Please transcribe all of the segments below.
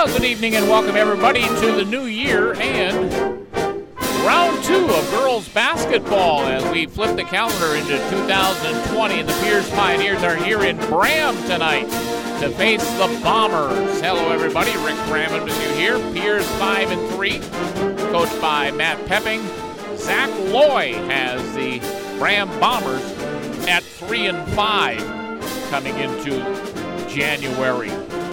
Good evening and welcome everybody to the new year and round 2 of girls basketball as we flip the calendar into 2020, and the Pierce Pioneers are here in Bram tonight to face the Bombers. Hello everybody, Rick Bramman with you here. Pierce 5-3, coached by Matt Pepping. Zach Loy has the Bram Bombers at 3-5 coming into January.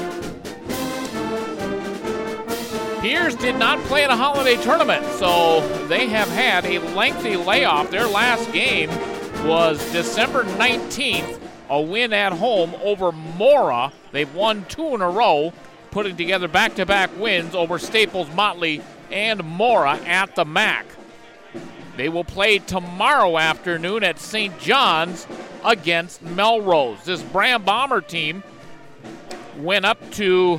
Pierce did not play in a holiday tournament, so they have had a lengthy layoff. Their last game was December 19th, a win at home over Mora. They've won 2 in a row, putting together back-to-back wins over Staples Motley and Mora at the MAC. They will play tomorrow afternoon at St. John's against Melrose. This Bram Bomber team went up to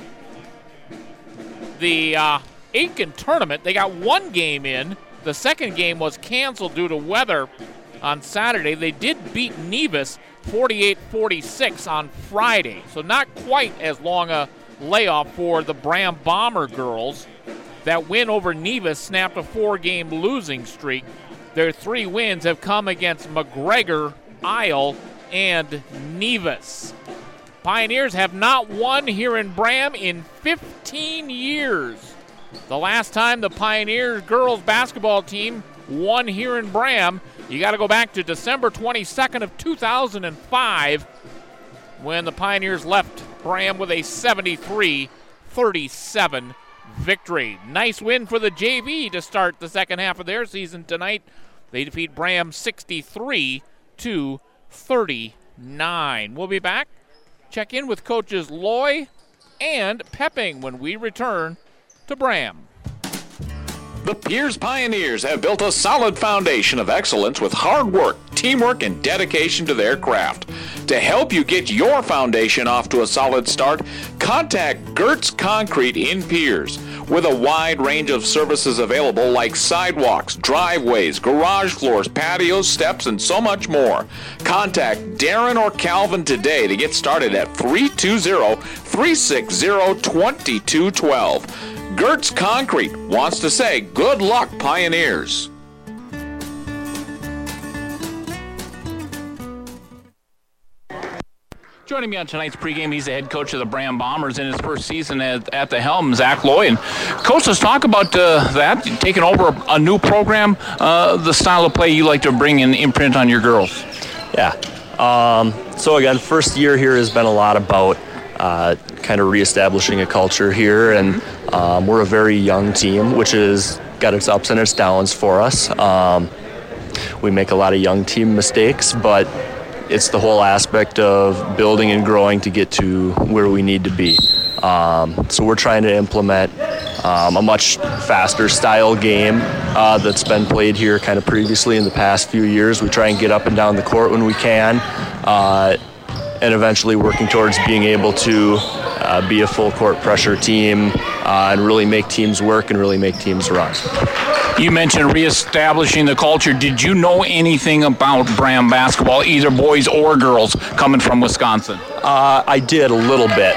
the Aiken tournament. They got one game in. The second game was canceled due to weather on Saturday. They did beat Nevis 48-46 on Friday, so not quite as long a layoff for the Bram Bomber girls. That win over Nevis snapped a 4-game losing streak. Their 3 wins have come against McGregor, Isle, and Nevis. Pioneers have not won here in Bram in 15 years. The last time the Pioneers girls basketball team won here in Bram, you got to go back to December 22nd of 2005 when the Pioneers left Bram with a 73-37 victory. Nice win for the JV to start the second half of their season tonight. They defeat Bram 63-39. We'll be back. Check in with coaches Loy and Pepping when we return to Bram. The Pierce Pioneers have built a solid foundation of excellence with hard work, teamwork, and dedication to their craft. To help you get your foundation off to a solid start, contact Gertz Concrete in Pierce. With a wide range of services available like sidewalks, driveways, garage floors, patios, steps, and so much more. Contact Darren or Calvin today to get started at 320-360-2212. Gertz Concrete wants to say good luck, Pioneers. Joining me on tonight's pregame, he's the head coach of the Bram Bombers in his first season at the helm, Zach Loy. And Coach, let's talk about that, taking over a new program, the style of play you like to bring an imprint on your girls. Yeah. So again, first year here has been a lot about kind of reestablishing a culture here, and we're a very young team, which has got its ups and its downs for us. We make a lot of young team mistakes, but it's the whole aspect of building and growing to get to where we need to be. So we're trying to implement a much faster style game that's been played here kind of previously in the past few years. We try and get up and down the court when we can, and eventually working towards being able to be a full court pressure team and really make teams work and really make teams run. You mentioned reestablishing the culture. Did you know anything about Bram basketball, either boys or girls, coming from Wisconsin? I did a little bit.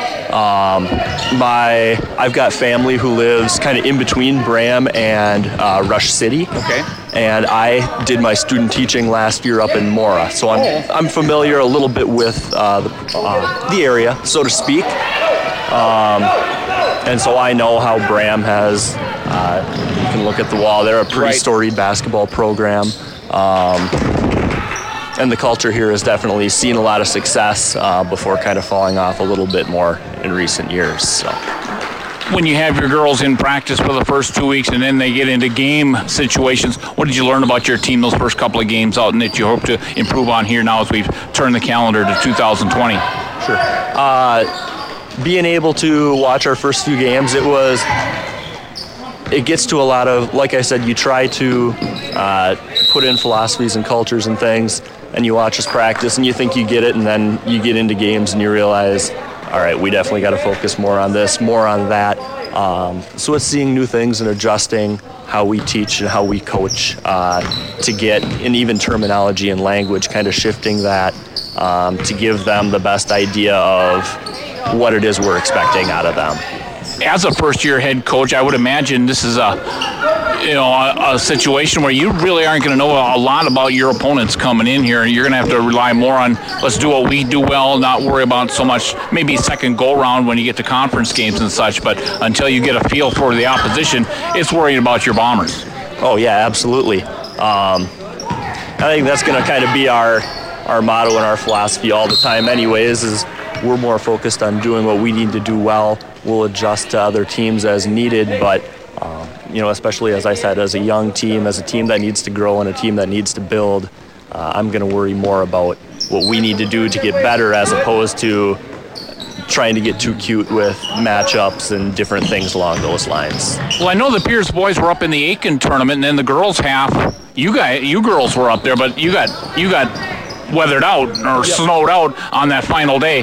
I've got family who lives kind of in between Bram and Rush City. Okay. And I did my student teaching last year up in Mora, so I'm familiar a little bit with the area, so to speak. And so I know how Bram has, you can look at the wall, they're a pretty storied basketball program. And the culture here has definitely seen a lot of success before kind of falling off a little bit more in recent years. So. When you have your girls in practice for the first 2 weeks and then they get into game situations, what did you learn about your team those first couple of games out and that you hope to improve on here now as we've turned the calendar to 2020? Sure. Being able to watch our first few games, it gets to a lot of, like I said, you try to put in philosophies and cultures and things, and you watch us practice and you think you get it, and then you get into games and you realize, all right, we definitely got to focus more on this, more on that. So it's seeing new things and adjusting how we teach and how we coach to get an even terminology and language, kind of shifting that to give them the best idea of what it is we're expecting out of them. as a first-year head coach, I would imagine this is a situation where you really aren't going to know a lot about your opponents coming in here, and you're going to have to rely more on let's do what we do well, not worry about so much maybe second go-round when you get to conference games and such, but until you get a feel for the opposition, it's worrying about your Bombers. Oh, yeah, absolutely. I think that's going to kind of be our motto and our philosophy all the time anyways, is we're more focused on doing what we need to do well. We'll adjust to other teams as needed, but especially as I said, as a young team, as a team that needs to grow and a team that needs to build, I'm going to worry more about what we need to do to get better as opposed to trying to get too cute with matchups and different things along those lines. Well, I know the Pierce boys were up in the Aiken tournament, and then the girls half, you girls were up there, but you got weathered out or snowed out on that final day.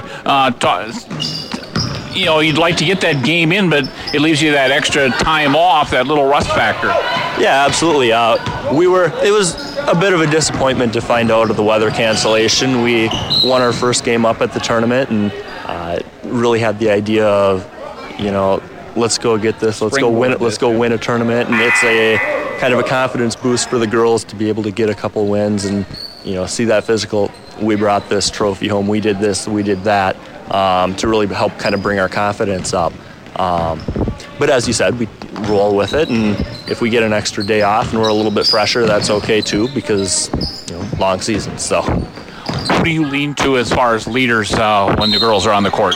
You'd like to get that game in, but it leaves you that extra time off, that little rust factor. Yeah, absolutely. It was a bit of a disappointment to find out of the weather cancellation. We won our first game up at the tournament and really had the idea of, let's go get this, let's go win it, let's go win a tournament, and it's a kind of a confidence boost for the girls to be able to get a couple wins and see that physical. We brought this trophy home, we did this, we did that. To really help kind of bring our confidence up. But as you said, we roll with it, and if we get an extra day off and we're a little bit fresher, that's okay too, because long season. So, who do you lean to as far as leaders when the girls are on the court?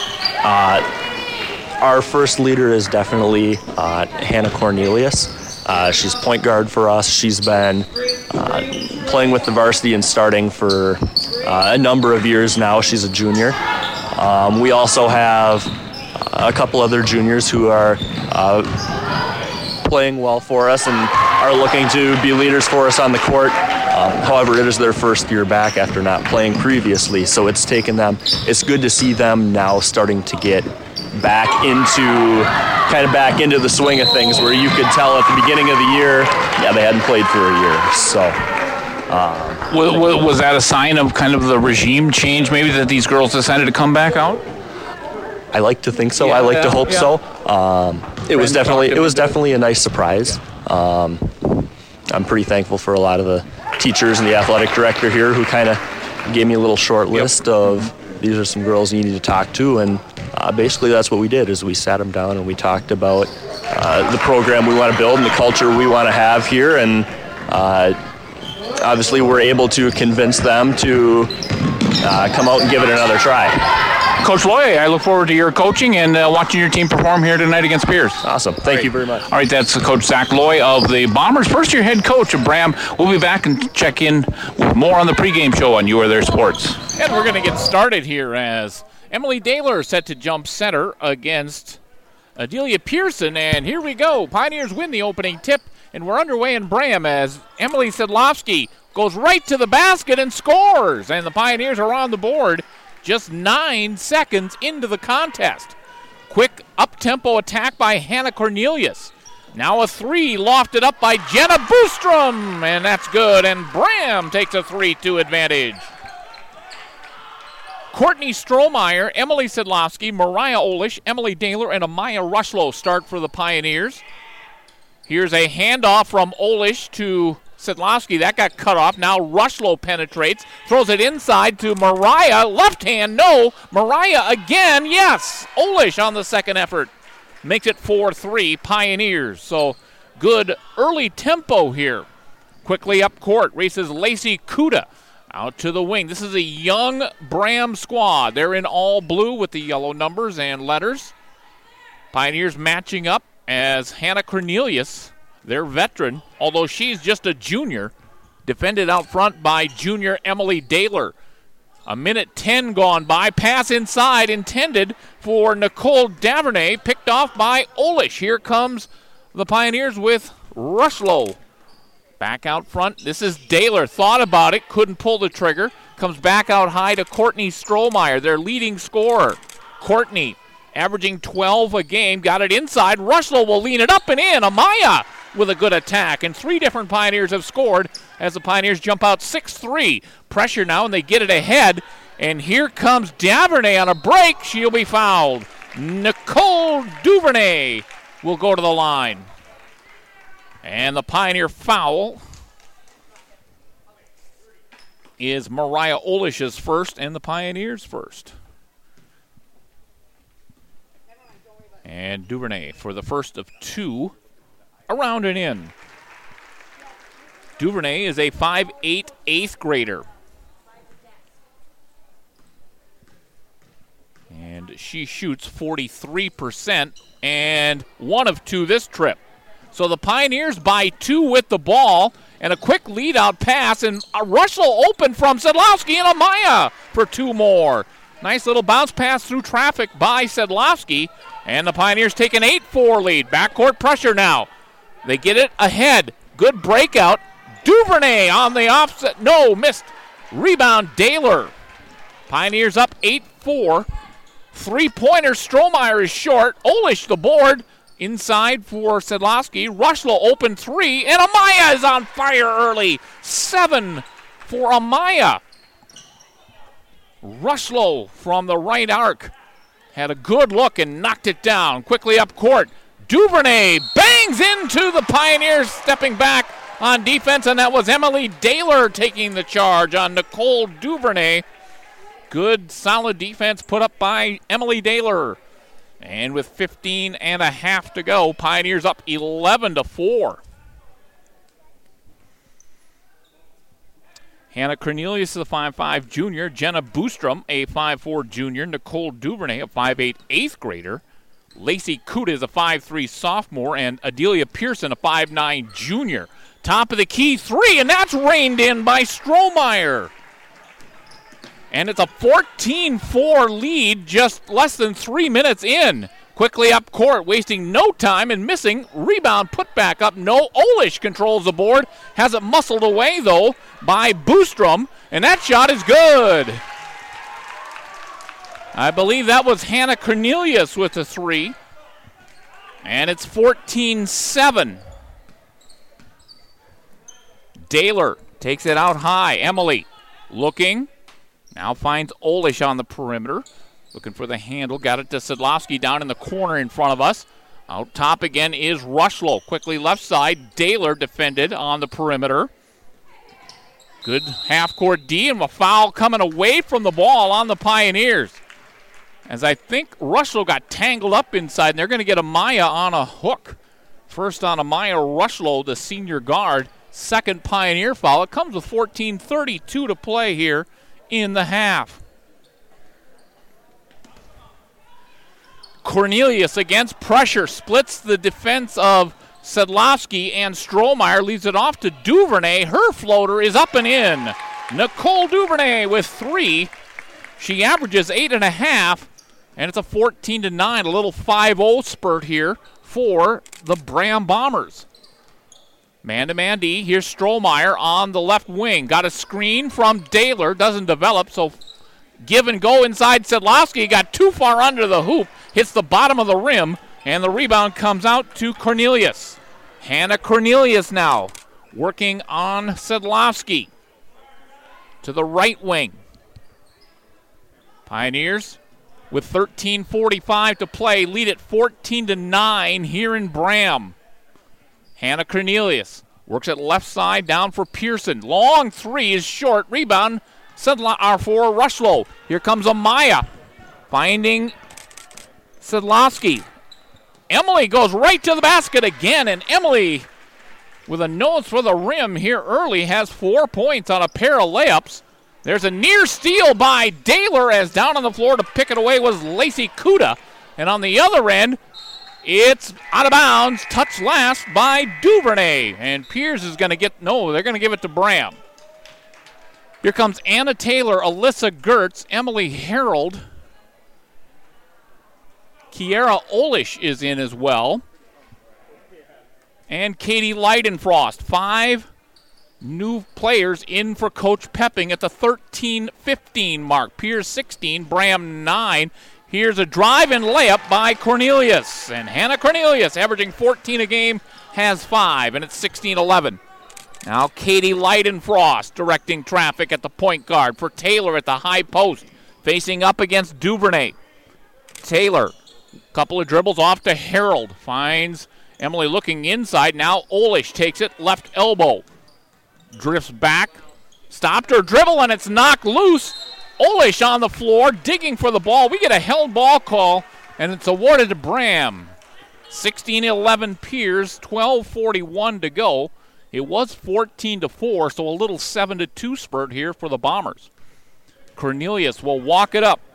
Our first leader is definitely Hannah Cornelius. She's point guard for us. She's been playing with the varsity and starting for a number of years now. She's a junior. We also have a couple other juniors who are playing well for us and are looking to be leaders for us on the court. However, it is their first year back after not playing previously, so it's taken them. It's good to see them now starting to get back into the swing of things, where you could tell at the beginning of the year, they hadn't played for a year. So. Was that a sign of kind of the regime change, maybe, that these girls decided to come back out? I like to think so. I like to hope so. It was definitely a nice surprise. I'm pretty thankful for a lot of the teachers and the athletic director here who kind of gave me a little short list of these are some girls you need to talk to, and basically that's what we did, is we sat them down and we talked about the program we want to build and the culture we want to have here, and obviously we're able to convince them to come out and give it another try. Coach Loy, I look forward to your coaching and watching your team perform here tonight against Pierce. Awesome. Thank you very much. All right, that's Coach Zach Loy of the Bombers, first-year head coach of Bram. We'll be back and check in with more on the pregame show on You Are There Sports. And we're going to get started here as Emily Daler set to jump center against Adelia Pearson. And here we go. Pioneers win the opening tip. And we're underway in Bram as Emily Sedlowski goes right to the basket and scores. And the Pioneers are on the board just 9 seconds into the contest. Quick up-tempo attack by Hannah Cornelius. Now a three lofted up by Jenna Boostrom. And that's good. And Bram takes a 3-2 advantage. Courtney Strohmeyer, Emily Sedlowski, Mariah Olish, Emily Daler, and Amaya Rushlow start for the Pioneers. Here's a handoff from Olish to Sedlowski. That got cut off. Now Rushlow penetrates, throws it inside to Mariah. Left hand, no. Mariah again, yes. Olish on the second effort. Makes it 4-3 Pioneers. So good early tempo here. Quickly up court, races Lacey Kuda out to the wing. This is a young Bram squad. They're in all blue with the yellow numbers and letters. Pioneers matching up as Hannah Cornelius, their veteran, although she's just a junior, defended out front by junior Emily Daler. 1:10 gone by. Pass inside intended for Nicole Davernay, picked off by Olish. Here comes the Pioneers with Rushlow. Back out front. This is Daler. Thought about it, couldn't pull the trigger. Comes back out high to Courtney Strohmeyer, their leading scorer. Courtney averaging 12 a game, got it inside. Rushlow will lean it up and in. Amaya with a good attack, and 3 different Pioneers have scored as the Pioneers jump out 6-3. Pressure now, and they get it ahead, and here comes Davernay on a break. She'll be fouled. Nicole Duvernay will go to the line. And the Pioneer foul is Mariah Olish's first and the Pioneers' first. And Duvernay for the first of two, around and in. Duvernay is a 5'8" 8th grader. And she shoots 43% and 1 of 2 this trip. So the Pioneers by 2 with the ball and a quick lead-out pass, and a Rushlow open from Sedlowski and Amaya for 2 more. Nice little bounce pass through traffic by Sedlowski, and the Pioneers take an 8-4 lead. Backcourt pressure now. They get it ahead. Good breakout. Duvernay on the offset. No, missed. Rebound, Daler. Pioneers up 8-4. 3-pointer, Strohmeyer is short. Olish the board. Inside for Sedlowski. Rushlow open 3, and Amaya is on fire early. 7 for Amaya. Rushlow from the right arc had a good look and knocked it down. Quickly up court. Duvernay bangs into the Pioneers, stepping back on defense, and that was Emily Daler taking the charge on Nicole Duvernay. Good, solid defense put up by Emily Daler. And with 15 and a half to go, Pioneers up 11-4. Hannah Cornelius is a 5'5" junior. Jenna Boostrom, a 5'4" junior. Nicole Duvernay, a 5'8" 8th grader. Lacey Kuda is a 5'3" sophomore. And Adelia Pearson, a 5'9" junior. Top of the key 3, and that's reined in by Strohmeyer. And it's a 14-4 lead just less than 3 minutes in. Quickly up court, wasting no time and missing. Rebound put back up. No, Olish controls the board. Has it muscled away, though, by Boostrom. And that shot is good. I believe that was Hannah Cornelius with the 3. And it's 14-7. Daler takes it out high. Emily looking. Now finds Olish on the perimeter. Looking for the handle. Got it to Sedlowski down in the corner in front of us. Out top again is Rushlow. Quickly left side. Daler defended on the perimeter. Good half-court D, and a foul coming away from the ball on the Pioneers. As I think Rushlow got tangled up inside, and they're going to get Amaya on a hook. First on Amaya Rushlow, the senior guard. Second Pioneer foul. It comes with 14:32 to play here in the half. Cornelius against pressure splits the defense of Sedlowski, and Strohmeyer leaves it off to Duvernay. Her floater is up and in. Nicole Duvernay with 3. She averages 8.5, and it's a 14-9, a little 5-0 spurt here for the Bram Bombers. Man-to-man D. Here's Strohmeyer on the left wing. Got a screen from Daler. Doesn't develop, so give and go inside Sedlowski. Got too far under the hoop. Hits the bottom of the rim, and the rebound comes out to Cornelius. Hannah Cornelius now working on Sedlowski. To the right wing. Pioneers with 13:45 to play. Lead at 14-9 here in Bram. Hannah Cornelius works at left side, down for Pearson. Long 3 is short. Rebound for Rushlow. Here comes Amaya finding Sedlowski. Emily goes right to the basket again, and Emily, with a nose for the rim here early, has 4 points on a pair of layups. There's a near steal by Daler, as down on the floor to pick it away was Lacey Kuda. And on the other end, it's out of bounds, touched last by Duvernay. And Piers is going to they're going to give it to Bram. Here comes Anna Taylor, Alyssa Gertz, Emily Harold. Kiera Olish is in as well. And Katie Leidenfrost. 5 new players in for Coach Pepping at the 13-15 mark. Piers 16, Bram 9. Here's a drive and layup by Cornelius. And Hannah Cornelius, averaging 14 a game, has 5, and it's 16-11. Now Katie Leidenfrost directing traffic at the point guard for Taylor at the high post, facing up against Duvernay. Taylor Couple of dribbles off to Harold. Finds Emily looking inside. Now Olish takes it, left elbow. Drifts back. Stopped her dribble, and it's knocked loose. Olish on the floor, digging for the ball. We get a held ball call, and it's awarded to Bram. 16-11 Piers, 12:41 to go. It was 14-4, so a little 7-2 spurt here for the Bombers. Cornelius will walk it up.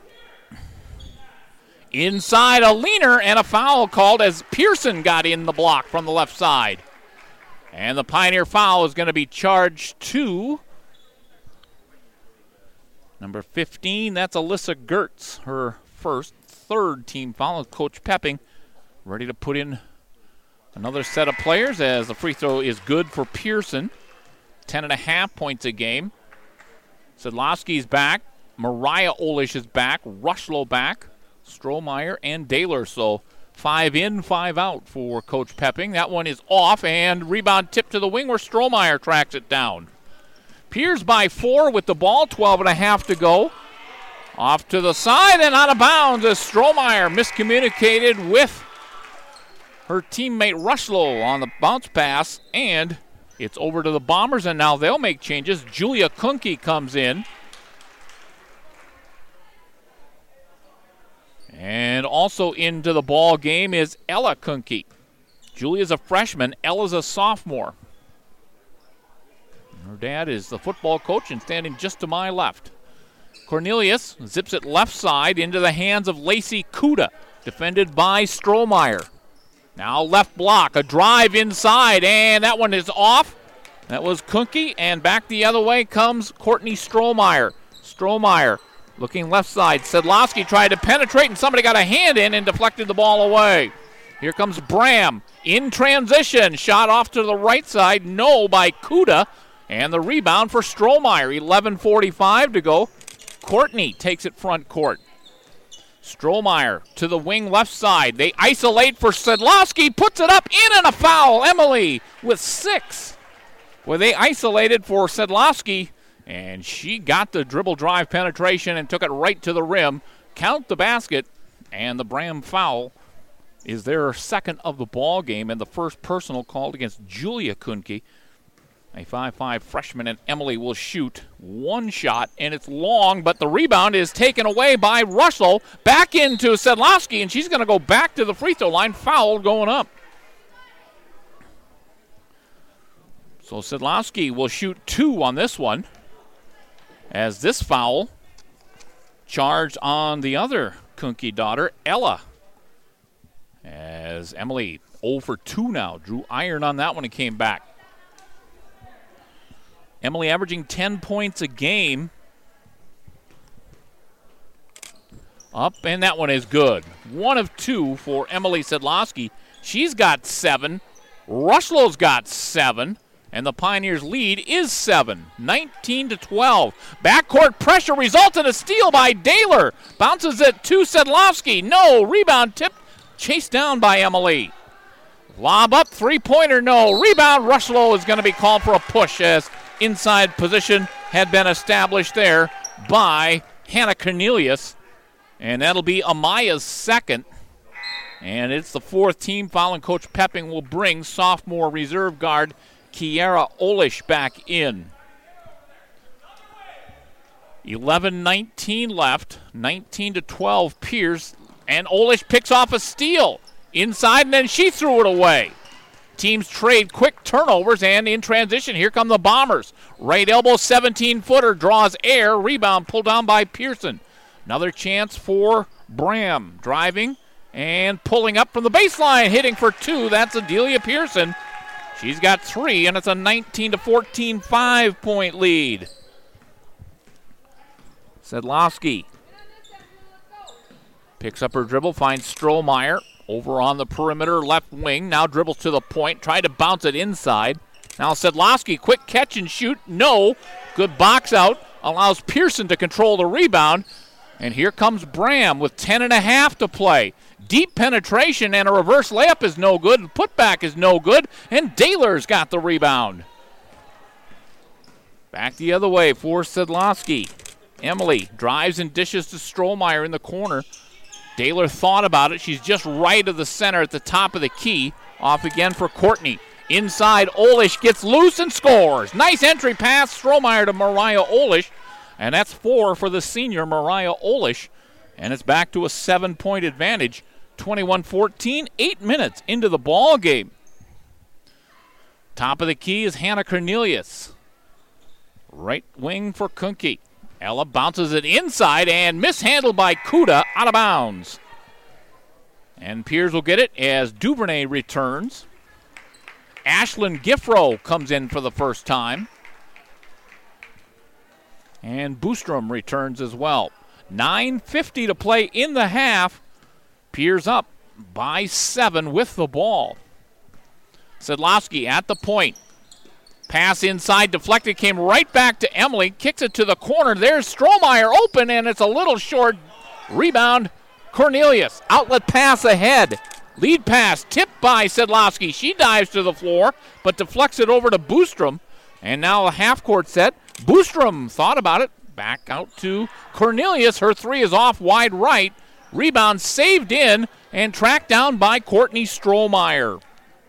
Inside, a leaner and a foul called as Pearson got in the block from the left side. And the Pioneer foul is going to be charged to number 15. That's Alyssa Gertz, her third team foul. Coach Pepping ready to put in another set of players as the free throw is good for Pearson. 10.5 points a game. Sedlowski's back. Mariah Olish is back. Rushlow back. Strohmeyer and Daler. So 5 in, 5 out for Coach Pepping. That one is off, and rebound tip to the wing where Strohmeyer tracks it down. Piers by 4 with the ball, 12.5 to go. Off to the side and out of bounds as Strohmeyer miscommunicated with her teammate Rushlow on the bounce pass, and it's over to the Bombers, and now they'll make changes. Julia Kunke comes in. And also into the ball game is Ella Kunke. Julia's a freshman. Ella's a sophomore. Her dad is the football coach and standing just to my left. Cornelius zips it left side into the hands of Lacey Kuda, defended by Strohmeyer. Now left block, a drive inside, and that one is off. That was Kunke, and back the other way comes Courtney Strohmeyer. Strohmeyer looking left side. Sedlowski tried to penetrate, and somebody got a hand in and deflected the ball away. Here comes Bram in transition. Shot off to the right side. No by Kuda. And the rebound for Strohmeyer. 11:45 to go. Courtney takes it front court. Strohmeyer to the wing left side. They isolate for Sedlowski. Puts it up in and a foul. Emily with 6. Well, they isolated for Sedlowski. And she got the dribble drive penetration and took it right to the rim. Count the basket, and the Bram foul is their second of the ball game and the first personal called against Julia Kunke. A 5'5 freshman, and Emily will shoot one shot, and it's long, but the rebound is taken away by Russell. Back into Sedlowski, and she's going to go back to the free throw line. Foul going up. So Sedlowski will shoot 2 on this one, as this foul charged on the other Kunke daughter, Ella. As Emily 0 for 2 now. Drew iron on that one and came back. Emily averaging 10 points a game. Up, and that one is good. 1 of 2 for Emily Sedlowski. She's got 7. Rushlow's got 7. And the Pioneers' lead is 7, 19-12. Backcourt pressure results in a steal by Daler. Bounces it to Sedlowski. No, rebound tip, chased down by Emily. Lob up, three-pointer, no. Rebound, Rushlow is going to be called for a push as inside position had been established there by Hannah Cornelius. And that'll be Amaya's second. And it's the 4th team foul, and Coach Pepping will bring sophomore reserve guard Kiara Olish back in. 11:19 left, 19-12 Piers, and Olish picks off a steal inside, and then she threw it away. Teams trade quick turnovers, and in transition, here come the Bombers. Right elbow, 17-footer, draws air, rebound pulled down by Pearson. Another chance for Bram, driving and pulling up from the baseline, hitting for 2. That's Adelia Pearson. She's got 3, and it's a 19-14 5-point lead. Sedlowski picks up her dribble, finds Strohmeyer over on the perimeter left wing. Now dribbles to the point, tried to bounce it inside. Now Sedlowski, quick catch and shoot. No. Good box out. Allows Pearson to control the rebound. And here comes Bram with 10.5 to play. Deep penetration and a reverse layup is no good. Putback is no good. And Daler's got the rebound. Back the other way for Sedlowski. Emily drives and dishes to Strohmeyer in the corner. Daylor thought about it. She's just right of the center at the top of the key. Off again for Courtney. Inside, Olish gets loose and scores. Nice entry pass, Strohmeyer to Mariah Olish. And that's 4 for the senior, Mariah Olish. And it's back to a 7-point advantage. 21-14, 8 minutes into the ball game. Top of the key is Hannah Cornelius. Right wing for Kuhnke. Ella bounces it inside and mishandled by Kuda, out of bounds. And Piers will get it as Duvernay returns. Ashlyn Giffro comes in for the first time. And Boostrom returns as well. 9:50 to play in the half. Piers up by 7 with the ball. Sedlowski at the point. Pass inside, deflected, came right back to Emily. Kicks it to the corner. There's Strohmeyer open, and it's a little short. Rebound, Cornelius. Outlet pass ahead. Lead pass tipped by Sedlowski. She dives to the floor, but deflects it over to Boostrom. And now a half-court set. Boostrom thought about it. Back out to Cornelius. Her three is off wide right. Rebound saved in and tracked down by Courtney Strohmeyer.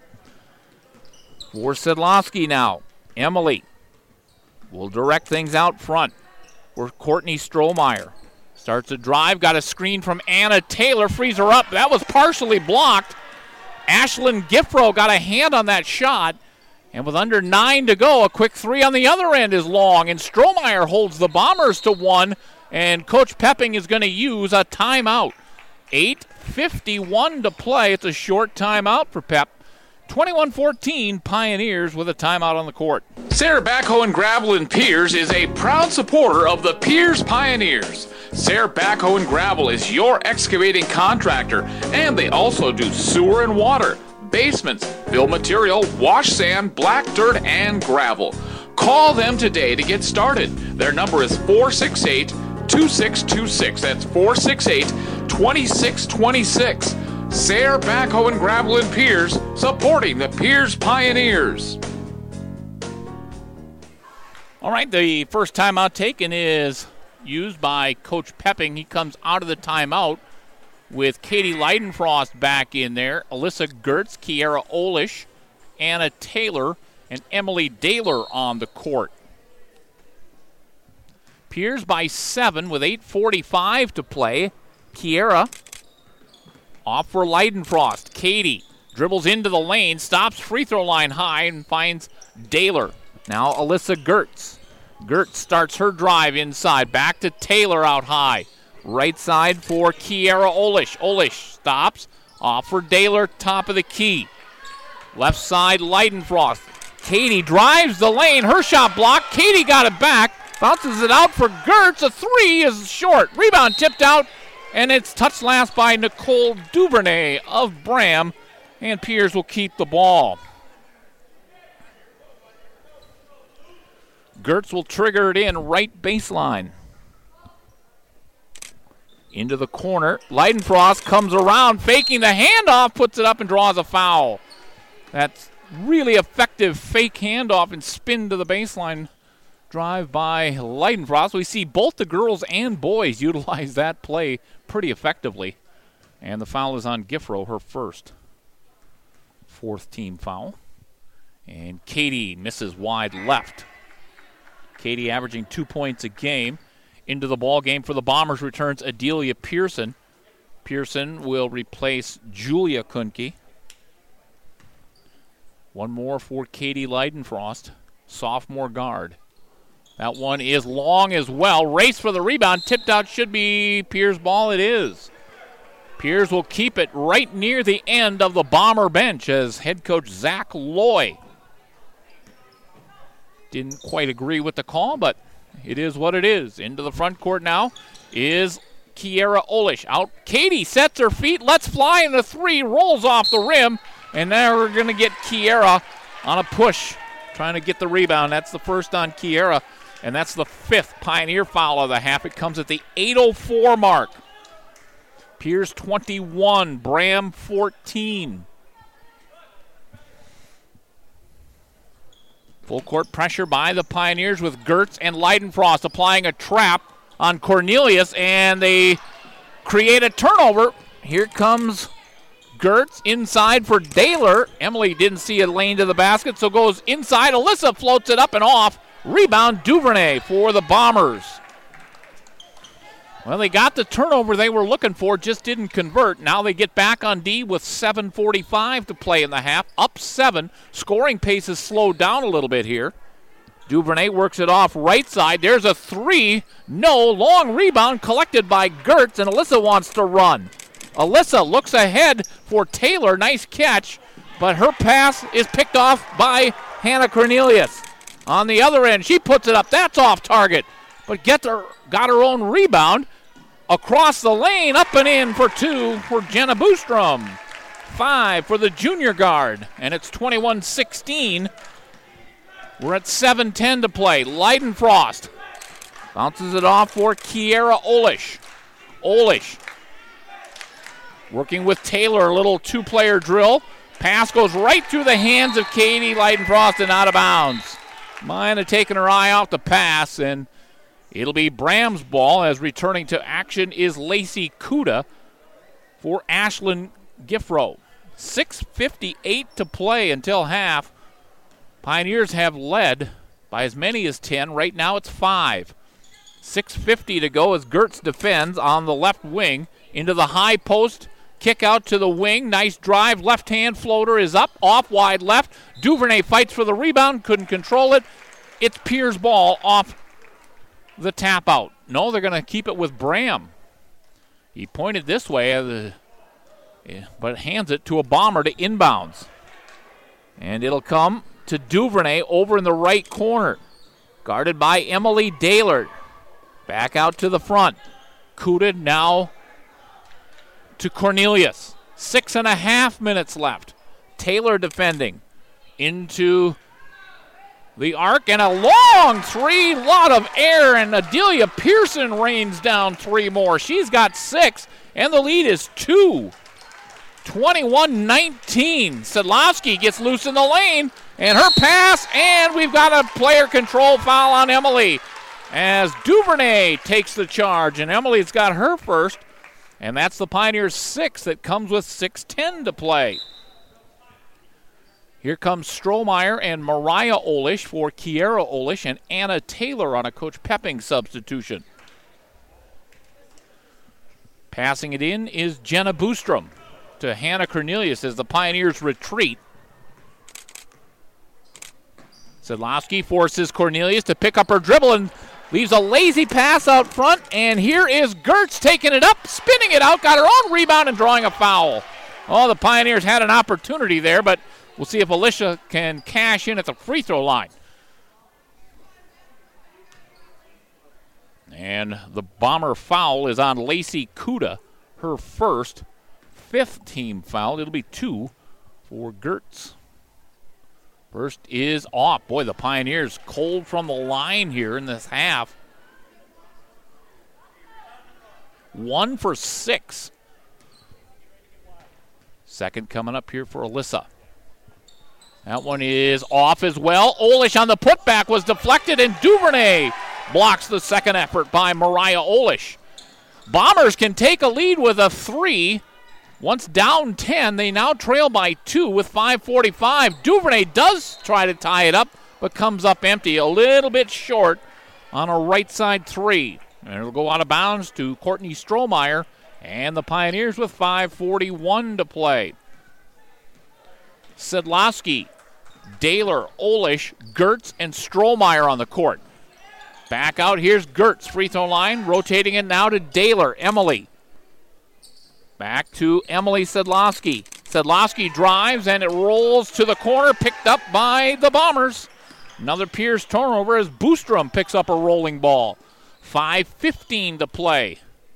For Sedlowski now. Emily will direct things out front for Courtney Strohmeyer. Starts a drive, got a screen from Anna Taylor, frees her up. That was partially blocked. Ashlyn Giffro got a hand on that shot. And with under 9 to go, a quick three on the other end is long. And Strohmeyer holds the Bombers to 1. And Coach Pepping is going to use a timeout. 8:51 to play. It's a short timeout for Pep. 21-14, Pioneers with a timeout on the court. Sayre Backhoe and Gravel in Piers is a proud supporter of the Piers Pioneers. Sayre Backhoe and Gravel is your excavating contractor, and they also do sewer and water, basements, fill material, wash sand, black dirt, and gravel. Call them today to get started. Their number is 468-2626. That's 468-2626. Sayre Backhoe and Gravel in Piers, supporting the Piers Pioneers. All right, the first timeout taken is used by Coach Pepping. He comes out of the timeout with Katie Leidenfrost back in there, Alyssa Gertz, Kiera Olish, Anna Taylor, and Emily Daylor on the court. Piers by 7 with 8:45 to play. Kiera off for Leidenfrost. Katie dribbles into the lane, stops free throw line high, and finds Daylor. Now Alyssa Gertz. Gertz starts her drive inside. Back to Taylor out high. Right side for Kiera Olish. Olish stops. Off for Daylor, top of the key. Left side, Leidenfrost. Katie drives the lane. Her shot blocked. Katie got it back. Bounces it out for Gertz. A three is short. Rebound tipped out. And it's touched last by Nicole Duvernay of Bram. And Piers will keep the ball. Gertz will trigger it in right baseline. Into the corner. Leidenfrost comes around, faking the handoff, puts it up and draws a foul. That's really effective fake handoff and spin to the baseline drive by Leidenfrost. We see both the girls and boys utilize that play pretty effectively. And the foul is on Giffro, her first. Fourth team foul. And Katie misses wide left. Katie averaging 2 points a game. Into the ball game for the Bombers returns Adelia Pearson. Pearson will replace Julia Kuhnke. One more for Katie Leidenfrost, sophomore guard. That one is long as well. Race for the rebound. Tipped out should be Piers' ball. It is. Piers will keep it right near the end of the Bomber bench as head coach Zach Loy didn't quite agree with the call, but it is what it is. Into the front court now is Kiera Olish. Out. Katie sets her feet, lets fly, and the three rolls off the rim. And now we're going to get Kiera on a push, trying to get the rebound. That's the first on Kiera, and that's the fifth Pioneer foul of the half. It comes at the 8:04 mark. Piers 21, Bram 14. Full court pressure by the Pioneers with Gertz and Leidenfrost applying a trap on Cornelius, and they create a turnover. Here comes Gertz inside for Daylor. Emily didn't see a lane to the basket, so goes inside. Alyssa floats it up and off. Rebound Duvernay for the Bombers. Well, they got the turnover they were looking for, just didn't convert. Now they get back on D with 7:45 to play in the half. Up 7. Scoring pace has slowed down a little bit here. Duvernay works it off right side. There's a 3. No. Long rebound collected by Gertz, and Alyssa wants to run. Alyssa looks ahead for Taylor. Nice catch, but her pass is picked off by Hannah Cornelius. On the other end, she puts it up. That's off target, but got her own rebound. Across the lane, up and in for 2 for Jenna Boostrom. 5 for the junior guard, and it's 21-16. We're at 7:10 to play. Leidenfrost bounces it off for Kiera Olish. Olish working with Taylor, a little 2-player drill. Pass goes right through the hands of Katie Leidenfrost and out of bounds. Mina taking her eye off the pass, and it'll be Bram's ball as returning to action is Lacey Kuda for Ashlyn Giffrow. 6:58 to play until half. Pioneers have led by as many as 10. Right now it's 5. 6:50 to go as Gertz defends on the left wing. Into the high post. Kick out to the wing. Nice drive. Left-hand floater is up. Off wide left. Duvernay fights for the rebound. Couldn't control it. It's Pier's ball off the tap out. No, they're going to keep it with Bram. He pointed this way, but hands it to a Bomber to inbounds. And it'll come to Duvernay over in the right corner. Guarded by Emily Daylor. Back out to the front. Kuda now to Cornelius. 6.5 minutes left. Taylor defending. Into the arc and a long 3. Lot of air, and Adelia Pearson rains down 3 more. She's got 6, and the lead is 2. 21-19. Sedlowski gets loose in the lane, and her pass, and we've got a player control foul on Emily as Duvernay takes the charge, and Emily's got her first, and that's the Pioneers' 6 that comes with 6:10 to play. Here comes Strohmeyer and Mariah Olish for Kiera Olish and Anna Taylor on a Coach Pepping substitution. Passing it in is Jenna Boostrom to Hannah Cornelius as the Pioneers retreat. Sedlowski forces Cornelius to pick up her dribble and leaves a lazy pass out front, and here is Gertz taking it up, spinning it out, got her own rebound and drawing a foul. Oh, the Pioneers had an opportunity there, but we'll see if Alicia can cash in at the free throw line. And the Bomber foul is on Lacey Kuda, her first, 5th team foul. It'll be 2 for Gertz. First is off. Boy, the Pioneers cold from the line here in this half. 1 for 6. Second coming up here for Alyssa. That one is off as well. Olish on the putback was deflected, and Duvernay blocks the second effort by Mariah Olish. Bombers can take a lead with a 3. Once down 10, they now trail by 2 with 5:45. Duvernay does try to tie it up, but comes up empty, a little bit short on a right side 3. And it'll go out of bounds to Courtney Strohmeyer, and the Pioneers with 5:41 to play. Sedlowski, Daylor, Olish, Gertz, and Strohmeyer on the court. Back out, here's Gertz, free throw line, rotating it now to Daylor, Emily. Back to Emily Sedlowski. Sedlowski drives, and it rolls to the corner, picked up by the Bombers. Another Pierce turnover as Boostrom picks up a rolling ball. 5:15 to play.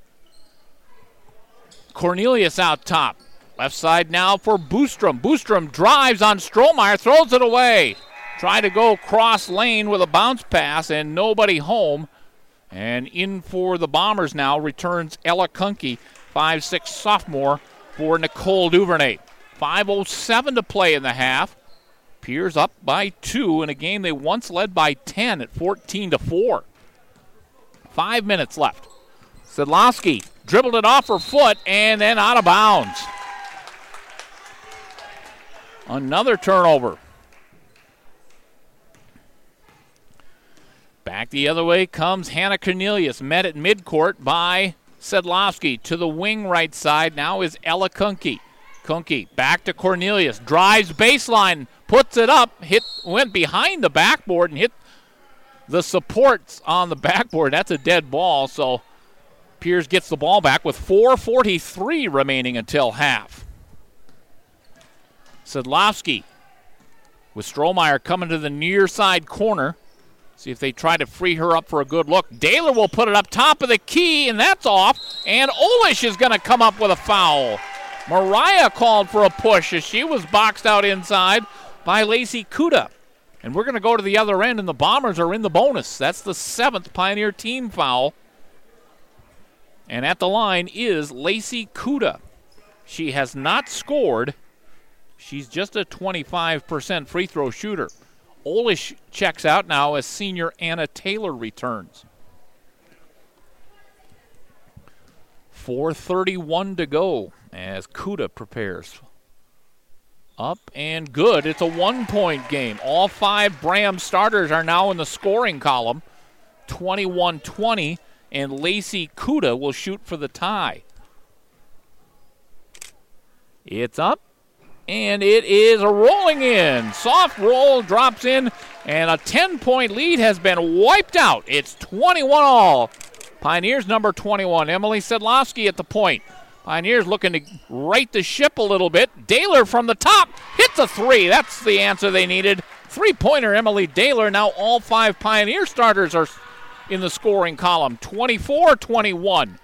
Cornelius out top. Left side now for Boostrom. Boostrom drives on Strohmeyer, throws it away. Try to go cross lane with a bounce pass, and nobody home. And in for the Bombers now returns Ella Kunke, 5'6" sophomore for Nicole Duvernay. 5:07 to play in the half. Pierce up by 2 in a game they once led by 10 at 14-4. 5 minutes left. Sedlowski dribbled it off her foot and then out of bounds. Another turnover. Back the other way comes Hannah Cornelius, met at midcourt by Sedlowski. To the wing right side now is Ella Kunke. Kunke back to Cornelius, drives baseline, puts it up, went behind the backboard and hit the supports on the backboard. That's a dead ball, so Pierce gets the ball back with 4:43 remaining until half. Sedlowski with Strohmeyer coming to the near side corner. See if they try to free her up for a good look. Daler will put it up top of the key, and that's off. And Olish is going to come up with a foul. Mariah called for a push as she was boxed out inside by Lacey Kuda. And we're going to go to the other end, and the Bombers are in the bonus. That's the 7th Pioneer team foul. And at the line is Lacey Kuda. She has not scored. She's just a 25% free throw shooter. Olish checks out now as senior Anna Taylor returns. 4:31 to go as Kuda prepares. Up and good. It's a 1-point game. All 5 Bram starters are now in the scoring column. 21-20, and Lacey Kuda will shoot for the tie. It's up. And it is rolling in. Soft roll drops in, and a 10-point lead has been wiped out. It's 21-all. Pioneers number 21, Emily Sedlowski at the point. Pioneers looking to right the ship a little bit. Daler from the top hits a 3. That's the answer they needed. 3-pointer Emily Daler. Now all 5 Pioneer starters are in the scoring column. 24-21.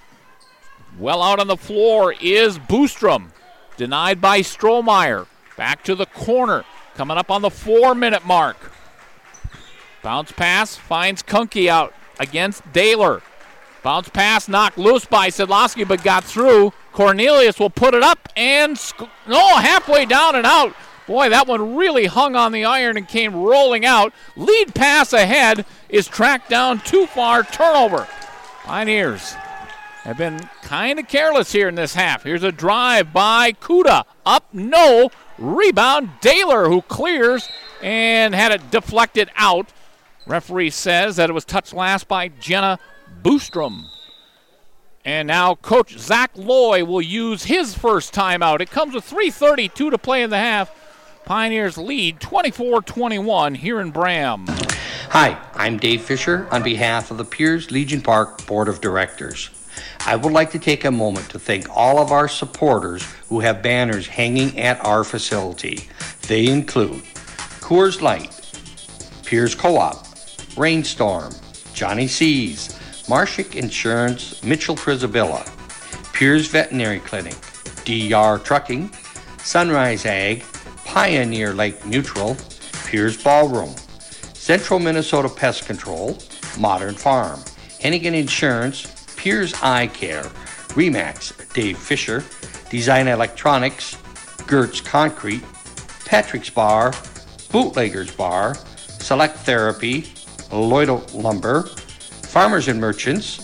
Well out on the floor is Boostrom. Denied by Strohmeyer. Back to the corner. Coming up on the 4-minute mark. Bounce pass finds Kunke out against Daler. Bounce pass knocked loose by Sedlowski but got through. Cornelius will put it up and halfway down and out. Boy, that one really hung on the iron and came rolling out. Lead pass ahead is tracked down too far. Turnover. Pioneers have been kind of careless here in this half. Here's a drive by Kuda. Up, no. Rebound, Daler, who clears and had it deflected out. Referee says that it was touched last by Jenna Boostrom. And now Coach Zach Loy will use his first timeout. It comes with 3:32 to play in the half. Pioneers lead 24-21 here in Bram. Hi, I'm Dave Fisher on behalf of the Piers Legion Park Board of Directors. I would like to take a moment to thank all of our supporters who have banners hanging at our facility. They include Coors Light, Piers Co-op, Rainstorm, Johnny C's, Marshik Insurance, Mitchell Prisabilla, Piers Veterinary Clinic, DR Trucking, Sunrise Ag, Pioneer Lake Mutual, Piers Ballroom, Central Minnesota Pest Control, Modern Farm, Hennigan Insurance, Piers Eye Care, Remax, Dave Fisher, Design Electronics, Gertz Concrete, Patrick's Bar, Bootlegger's Bar, Select Therapy, Lloyd Lumber, Farmers and Merchants,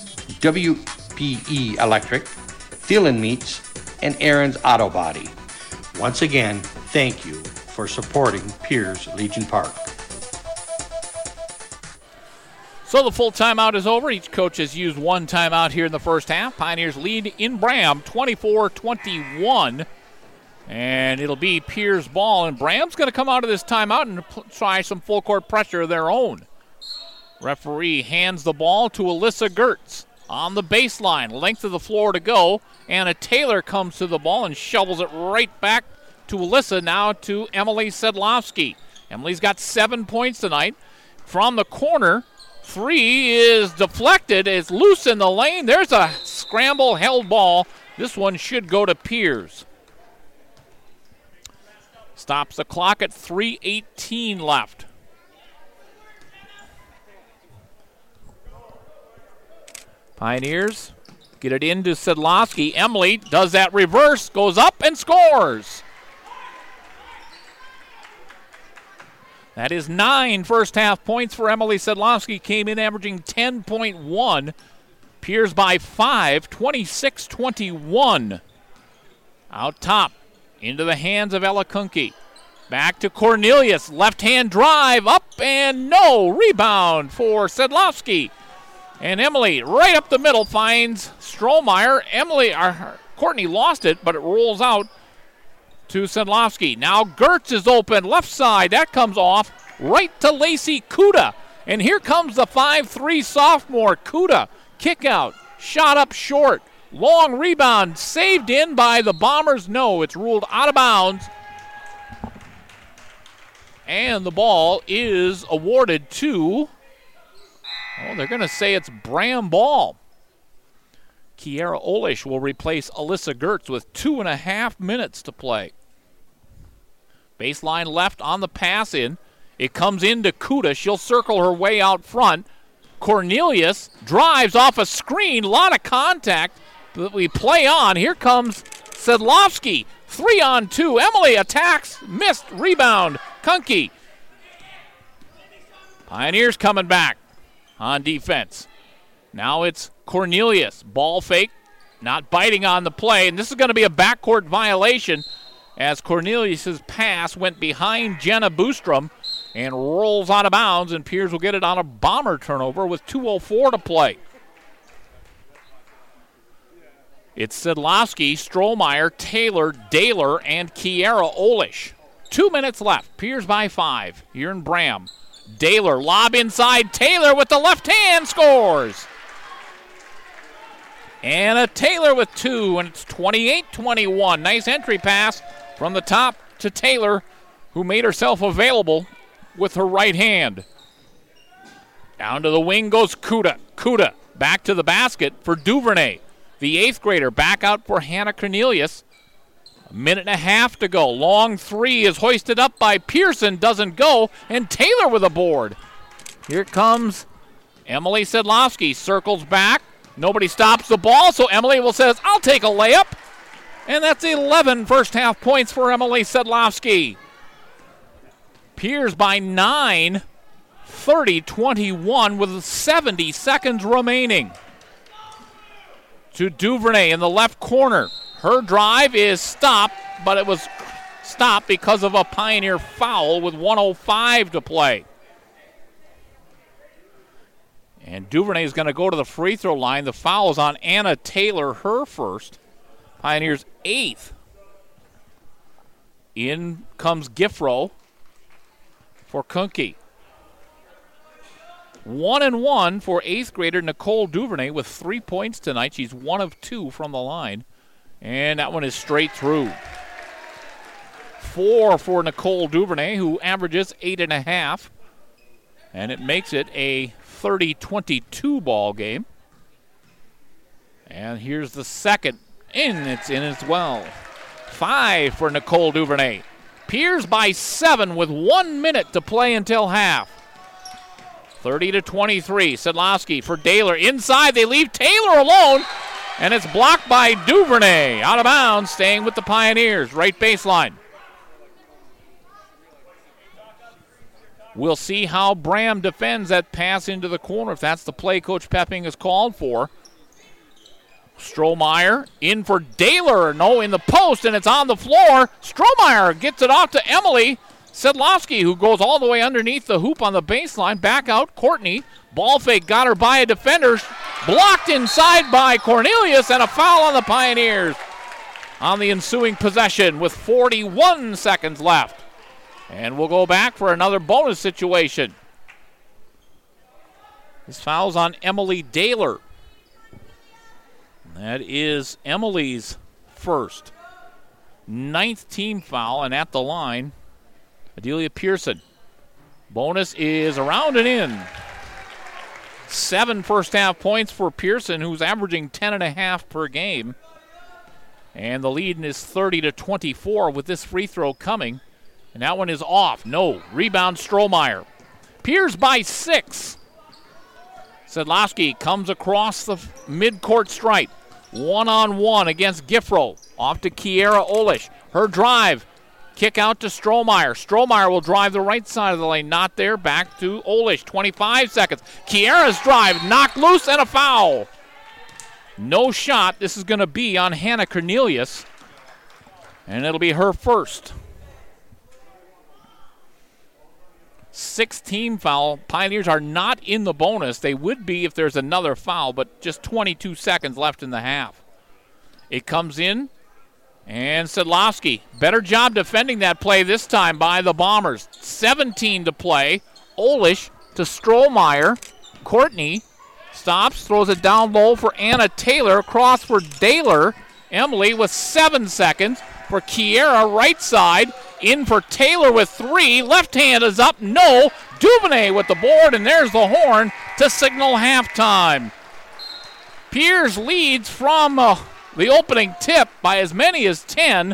WPE Electric, Thielen Meats, and Aaron's Auto Body. Once again, thank you for supporting Piers Legion Park. So the full timeout is over. Each coach has used one timeout here in the first half. Pioneers lead in Bram 24-21. And it'll be Piers ball. And Bram's going to come out of this timeout and try some full court pressure of their own. Referee hands the ball to Alyssa Gertz on the baseline. Length of the floor to go. Anna Taylor comes to the ball and shovels it right back to Alyssa. Now to Emily Sedlowski. Emily's got 7 points tonight. From the corner, 3 is deflected. It's loose in the lane. There's a scramble held ball. This one should go to Piers. Stops the clock at 3:18 left. Pioneers get it into Sedlowski. Emily does that reverse, goes up and scores. That is 9 first half points for Emily Sedlowski. Came in averaging 10.1. Piers by 5, 26-21. Out top, into the hands of Elakunki. Back to Cornelius, left-hand drive, up and no. Rebound for Sedlowski. And Emily right up the middle finds Strohmeyer. Courtney lost it, but it rolls out to Sedlowski. Now Gertz is open, left side. That comes off right to Lacey Kuda. And here comes the 5'3 sophomore, Kuda. Kick out, shot up short. Long rebound, saved in by the Bombers. No, it's ruled out of bounds. And the ball is awarded to, they're going to say it's Bram ball. Kiera Olish will replace Alyssa Gertz with 2.5 minutes to play. Baseline left on the pass in. It comes into Kuda. She'll circle her way out front. Cornelius drives off a screen. A lot of contact that we play on. Here comes Sedlowski. 3-on-2. Emily attacks. Missed. Rebound. Kunke. Pioneers coming back on defense. Now it's Cornelius. Ball fake. Not biting on the play. And this is going to be a backcourt violation as Cornelius' pass went behind Jenna Boostrom and rolls out of bounds, and Piers will get it on a Bomber turnover with 2:04 to play. It's Sedlowski, Strohmeyer, Taylor, Daler, and Kiera Olish. 2 minutes left. Piers by 5 here in Bram. Daler, lob inside. Taylor with the left hand scores. Anna Taylor with 2, and it's 28-21. Nice entry pass from the top to Taylor, who made herself available with her right hand. Down to the wing goes Kuda. Kuda back to the basket for Duvernay. The 8th grader back out for Hannah Cornelius. 1.5 minutes to go. Long three is hoisted up by Pearson. Doesn't go. And Taylor with a board. Here comes Emily Sedlowski. Circles back. Nobody stops the ball, so Emily says, I'll take a layup. And that's 11 first half points for Emily Sedlowski. Piers by 9, 30-21 with 70 seconds remaining. To Duvernay in the left corner. Her drive is stopped, but it was stopped because of a Pioneer foul with 1:05 to play. And Duvernay is going to go to the free throw line. The foul is on Anna Taylor, her first. Pioneers 8th. In comes Giffro for Kunke. 1-1 for 8th grader Nicole Duvernay with 3 points tonight. She's 1 of 2 from the line. And that one is straight through. 4 for Nicole Duvernay, who averages 8.5. And it makes it a 30-22 ball game. And here's the second. And it's in as well. 5 for Nicole Duvernay. Piers by 7 with 1 minute to play until half. 30-23. Sedlowski for Daler. Inside, they leave Taylor alone. And it's blocked by Duvernay. Out of bounds, staying with the Pioneers. Right baseline. We'll see how Bram defends that pass into the corner, if that's the play Coach Pepping has called for. Strohmeyer in for Daler. No, in the post, and it's on the floor. Strohmeyer gets it off to Emily Sedlowski, who goes all the way underneath the hoop on the baseline. Back out, Courtney. Ball fake got her by a defender. Blocked inside by Cornelius, and a foul on the Pioneers on the ensuing possession with 41 seconds left. And we'll go back for another bonus situation. This foul's on Emily Daler. That is Emily's first. 9th team foul, and at the line, Adelia Pearson. Bonus is around and in. 7 first half points for Pearson, who's averaging 10.5 per game. And the lead is 30-24 with this free throw coming. And that one is off. No. Rebound Strohmeyer. Piers by 6. Sedlowski comes across the midcourt stripe. 1-on-1 against Giffro. Off to Kiera Olish. Her drive. Kick out to Strohmeyer. Strohmeyer will drive the right side of the lane. Not there. Back to Olish. 25 seconds. Kiera's drive knocked loose and a foul. No shot. This is going to be on Hannah Cornelius, and it'll be her first. 6-team foul. Pioneers are not in the bonus. They would be if there's another foul, but just 22 seconds left in the half. It comes in, and Sedlowski. Better job defending that play this time by the Bombers. 17 to play. Olish to Strohmeyer. Courtney stops, throws it down low for Anna Taylor. Across for Daler. Emily with 7 seconds for Kiera, right side. In for Taylor with 3. Left hand is up. No. Duvernay with the board, and there's the horn to signal halftime. Pierce leads from the opening tip by as many as 10.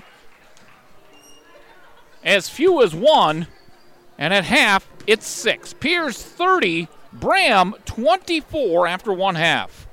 As few as 1. And at half, it's 6. Pierce 30. Bram 24 after one half.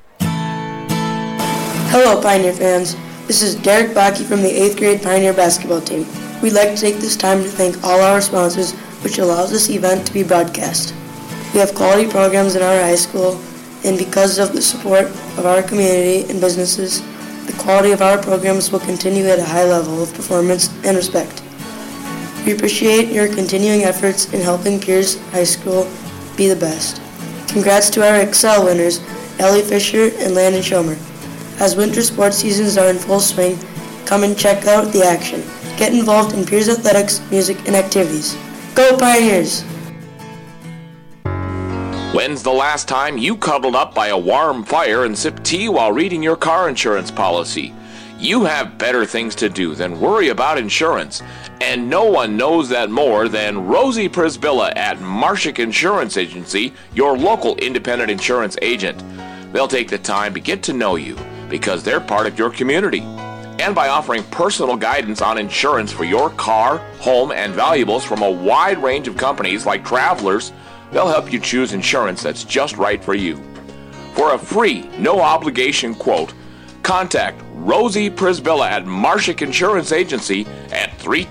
Hello, Pioneer fans. This is Derek Bakke from the 8th grade Pioneer basketball team. We'd like to take this time to thank all our sponsors, which allows this event to be broadcast. We have quality programs in our high school, and because of the support of our community and businesses, the quality of our programs will continue at a high level of performance and respect. We appreciate your continuing efforts in helping Pierce High School be the best. Congrats to our Excel winners, Ellie Fisher and Landon Schomer. As winter sports seasons are in full swing, come and check out the action. Get involved in Pierce athletics, music, and activities. Go Pioneers! When's the last time you cuddled up by a warm fire and sipped tea while reading your car insurance policy? You have better things to do than worry about insurance, and no one knows that more than Rosie Prisbilla at Marshak Insurance Agency, your local independent insurance agent. They'll take the time to get to know you because they're part of your community. And by offering personal guidance on insurance for your car, home, and valuables from a wide range of companies like Travelers, they'll help you choose insurance that's just right for you. For a free, no-obligation quote, contact Rosie Prisbilla at Marshak Insurance Agency at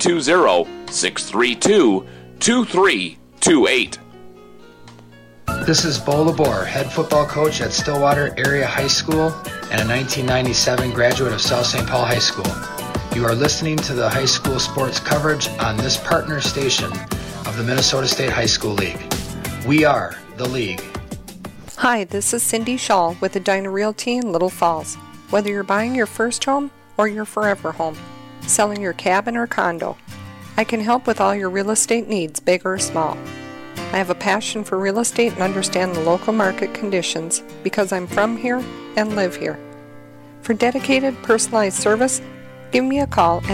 320-632-2328. This is Bo Labor, head football coach at Stillwater Area High School and a 1997 graduate of South St. Paul High School. You are listening to the high school sports coverage on this partner station of the Minnesota State High School League. We are the league. Hi, this is Cindy Shaw with Edina Realty in Little Falls. Whether you're buying your first home or your forever home, selling your cabin or condo, I can help with all your real estate needs, big or small. I have a passion for real estate and understand the local market conditions because I'm from here and live here. For dedicated, personalized service, give me a call at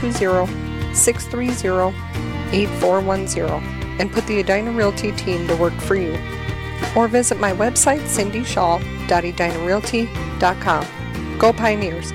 320-630-8410 and put the Edina Realty team to work for you. Or visit my website, cindyshaw.edinarealty.com. Go Pioneers!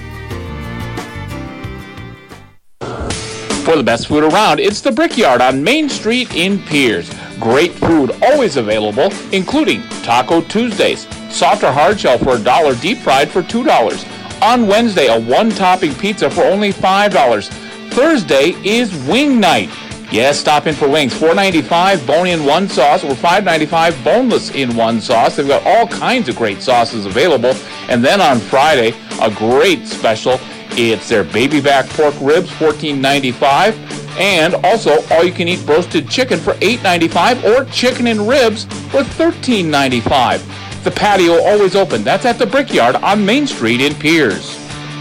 For the best food around, it's the Brickyard on Main Street in Pierce. Great food always available, including Taco Tuesdays, soft or hard shell for $1, deep fried for $2. On Wednesday, a one-topping pizza for only $5. Thursday is wing night. Yes, stop in for wings. $4.95 bone-in one sauce or $5.95 boneless in one sauce. They've got all kinds of great sauces available. And then on Friday, a great special. It's their baby back pork ribs, $14.95. And also, all-you-can-eat roasted chicken for $8.95 or chicken and ribs for $13.95. The patio always open. That's at the Brickyard on Main Street in Pierce.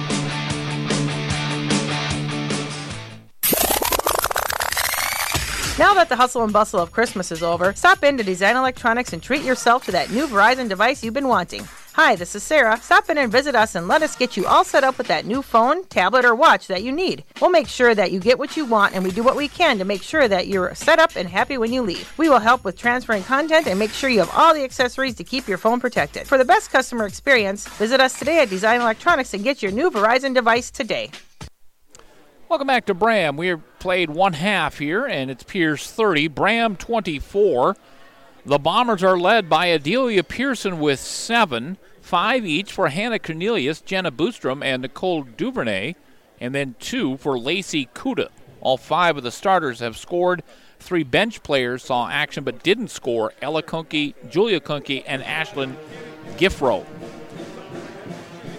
Now that the hustle and bustle of Christmas is over, stop into Design Electronics and treat yourself to that new Verizon device you've been wanting. Hi, this is Sarah. Stop in and visit us and let us get you all set up with that new phone, tablet, or watch that you need. We'll make sure that you get what you want, and we do what we can to make sure that you're set up and happy when you leave. We will help with transferring content and make sure you have all the accessories to keep your phone protected. For the best customer experience, visit us today at Design Electronics and get your new Verizon device today. Welcome back to Bram. We played one half here, and it's Pierce 30, Bram 24. The Bombers are led by Adelia Pearson with 7, 5 each for Hannah Cornelius, Jenna Boostrom, and Nicole Duvernay, and then 2 for Lacey Kuda. All 5 of the starters have scored. 3 bench players saw action but didn't score: Ella Kunke, Julia Kunke, and Ashlyn Giffro.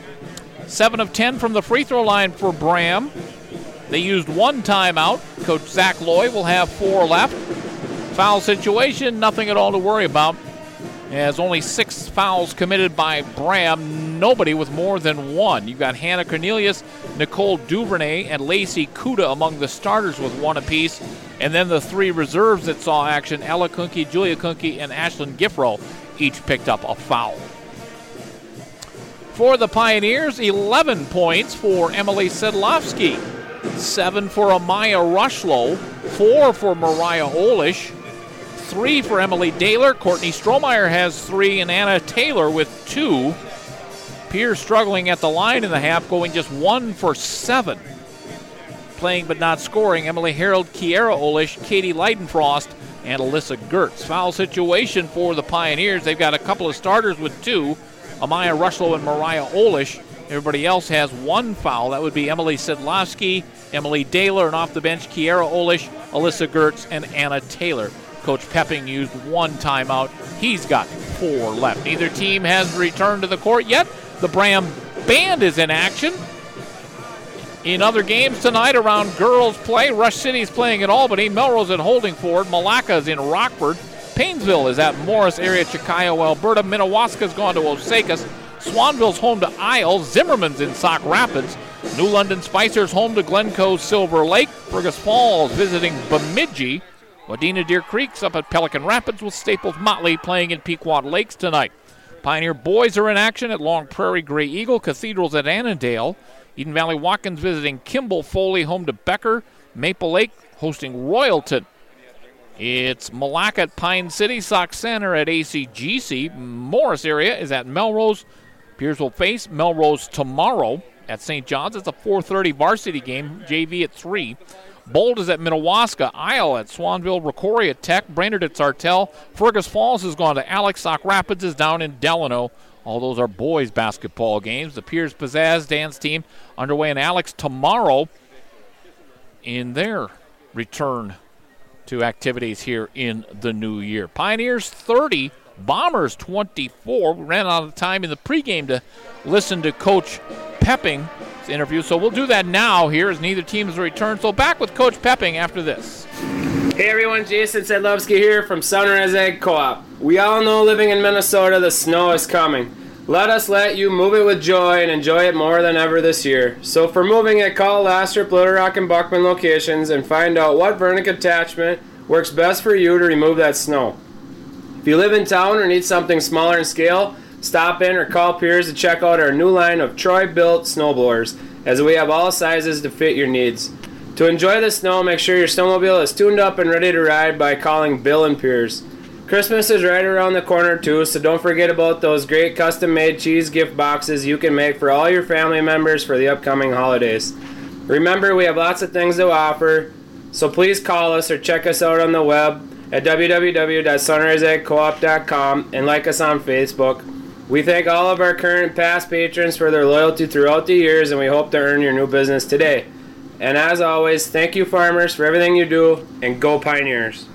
7 of 10 from the free throw line for Bram. They used 1 timeout. Coach Zach Loy will have 4 left. Foul situation, nothing at all to worry about. As only 6 fouls committed by Bram, nobody with more than 1. You've got Hannah Cornelius, Nicole Duvernay, and Lacey Kuda among the starters with 1 apiece. And then the 3 reserves that saw action, Ella Kunke, Julia Kunke, and Ashlyn Giffro, each picked up a foul. For the Pioneers, 11 points for Emily Sedlowski, 7 for Amaya Rushlow, 4 for Mariah Olish, 3 for Emily Daler. Courtney Strohmeyer has 3, and Anna Taylor with 2. Pierce struggling at the line in the half, going just 1 for 7. Playing but not scoring, Emily Harold, Kiera Olish, Katie Leidenfrost, and Alyssa Gertz. Foul situation for the Pioneers. They've got a couple of starters with 2, Amaya Rushlow and Mariah Olish. Everybody else has 1 foul. That would be Emily Sedlowski, Emily Daler, and off the bench, Kiera Olish, Alyssa Gertz, and Anna Taylor. Coach Pepping used 1 timeout. He's got 4 left. Neither team has returned to the court yet. The Bram Band is in action. In other games tonight around girls play, Rush City is playing at Albany, Melrose at Holdingford, Malacca is in Rockford, Painesville is at Morris area, Chickayo, Alberta, Minnewaska's gone to Osakis, Swanville's home to Isle, Zimmerman's in Sauk Rapids, New London Spicer's home to Glencoe Silver Lake, Fergus Falls visiting Bemidji, Wadena Deer Creek's up at Pelican Rapids with Staples Motley playing in Pequot Lakes tonight. Pioneer boys are in action at Long Prairie Grey Eagle, Cathedral's at Annandale, Eden Valley Watkins visiting Kimball Foley, home to Becker, Maple Lake hosting Royalton. It's Malacca at Pine City, Sauk Center at ACGC, Morris area is at Melrose. Pierce will face Melrose tomorrow at St. John's. It's a 4:30 varsity game, JV at 3. Bold is at Minnewaska, Isle at Swanville, Rocori at Tech, Brainerd at Sartell, Fergus Falls has gone to Alex, Sauk Rapids is down in Delano. All those are boys basketball games. The Piers Pizzazz dance team underway in Alex tomorrow in their return to activities here in the new year. Pioneers 30, Bombers 24. We ran out of time in the pregame to listen to Coach Pepping's interview, so we'll do that now here as neither team has returned. So back with Coach Pepping after this. Hey everyone, Jason Sedlowski here from Sunrise Ag Co-op. We all know living in Minnesota the snow is coming. Let us let you move it with joy and enjoy it more than ever this year. So for moving it, call Lastrip, Little Rock, and Buckman locations and find out what Vernick attachment works best for you to remove that snow. If you live in town or need something smaller in scale, stop in or call Piers to check out our new line of Troy-built snowblowers, as we have all sizes to fit your needs. To enjoy the snow, make sure your snowmobile is tuned up and ready to ride by calling Bill and Piers. Christmas is right around the corner too, so don't forget about those great custom-made cheese gift boxes you can make for all your family members for the upcoming holidays. Remember, we have lots of things to offer, so please call us or check us out on the web at www.sunriseagcoop.com and like us on Facebook. We thank all of our current and past patrons for their loyalty throughout the years, and we hope to earn your new business today. And as always, thank you, farmers, for everything you do, and go Pioneers.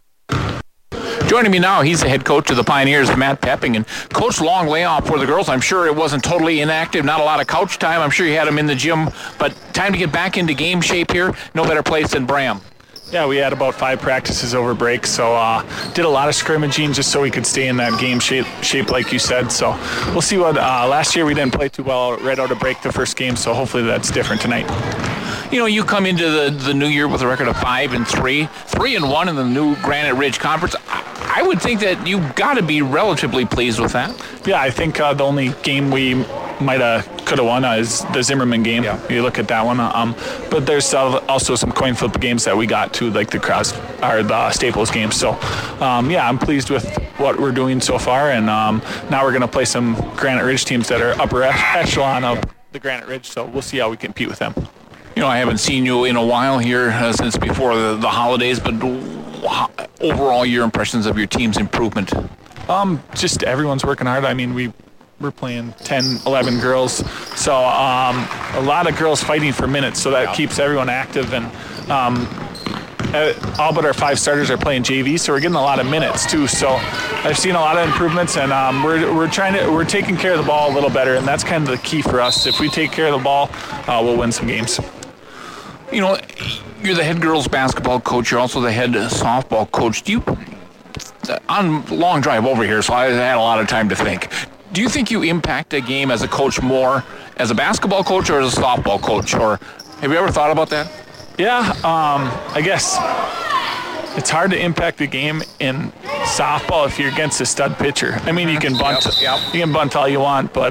Joining me now, he's the head coach of the Pioneers, Matt Pepping. And Coach, long layoff for the girls. I'm sure it wasn't totally inactive, not a lot of couch time. I'm sure you had them in the gym, but time to get back into game shape here. No better place than Bram. Yeah, we had about 5 practices over break, so did a lot of scrimmaging just so we could stay in that game shape like you said. So we'll see what last year we didn't play too well right out of break the first game, so hopefully that's different tonight. You know, you come into the new year with a record of 5-3, 3-1 in the new Granite Ridge Conference. I would think that you've got to be relatively pleased with that. Yeah, I think the only game we could have won is the Zimmerman game. Yeah. You look at that one. But there's also some coin flip games that we got to, like the Staples game. So, yeah, I'm pleased with what we're doing so far. And now we're going to play some Granite Ridge teams that are upper echelon of the Granite Ridge. So we'll see how we compete with them. You know, I haven't seen you in a while here since before the holidays, but overall, your impressions of your team's improvement? Just everyone's working hard. I mean, we're playing 10, 11 girls, so a lot of girls fighting for minutes, so that keeps everyone active. And all but our 5 starters are playing JV, so we're getting a lot of minutes too. So I've seen a lot of improvements, and we're taking care of the ball a little better, and that's kind of the key for us. If we take care of the ball, we'll win some games. You know, you're the head girls basketball coach. You're also the head softball coach. On long drive over here, so I had a lot of time to think. Do you think you impact a game as a coach more as a basketball coach or as a softball coach? Or have you ever thought about that? Yeah, I guess it's hard to impact the game in softball if you're against a stud pitcher. I mean, you can bunt, you can bunt all you want, but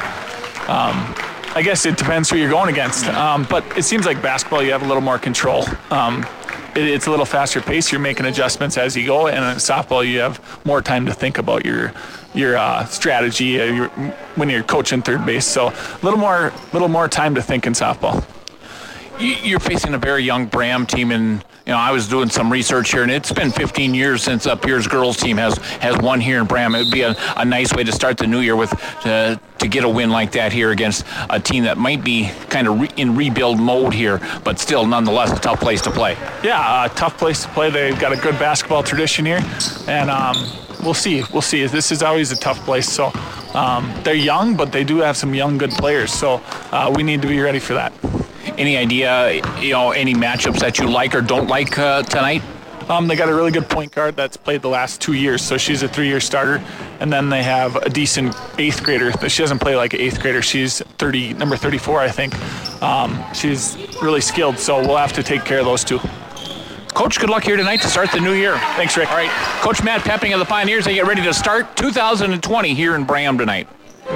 I guess it depends who you're going against. But it seems like basketball, you have a little more control. It's a little faster pace. You're making adjustments as you go, and in softball, you have more time to think about your strategy when you're coaching third base. So a little more time to think in softball. You're facing a very young Bram team, and I was doing some research here, and it's been 15 years since Pierce girls team has won here in Bram. It would be a nice way to start the new year with to get a win like that here against a team that might be kind of in rebuild mode here, but still nonetheless a tough place to play. Yeah, a tough place to play. They've got a good basketball tradition here, and we'll see. This is always a tough place. So they're young, but they do have some young good players. So we need to be ready for that. Any idea, any matchups that you like or don't like tonight? They got a really good point guard that's played the last 2 years, so she's a 3-year starter. And then they have a decent 8th grader. She doesn't play like an 8th grader. She's number 34, I think. She's really skilled, so we'll have to take care of those two. Coach, good luck here tonight to start the new year. Thanks, Rick. All right, Coach Matt Pepping of the Pioneers, they get ready to start 2020 here in Bram tonight.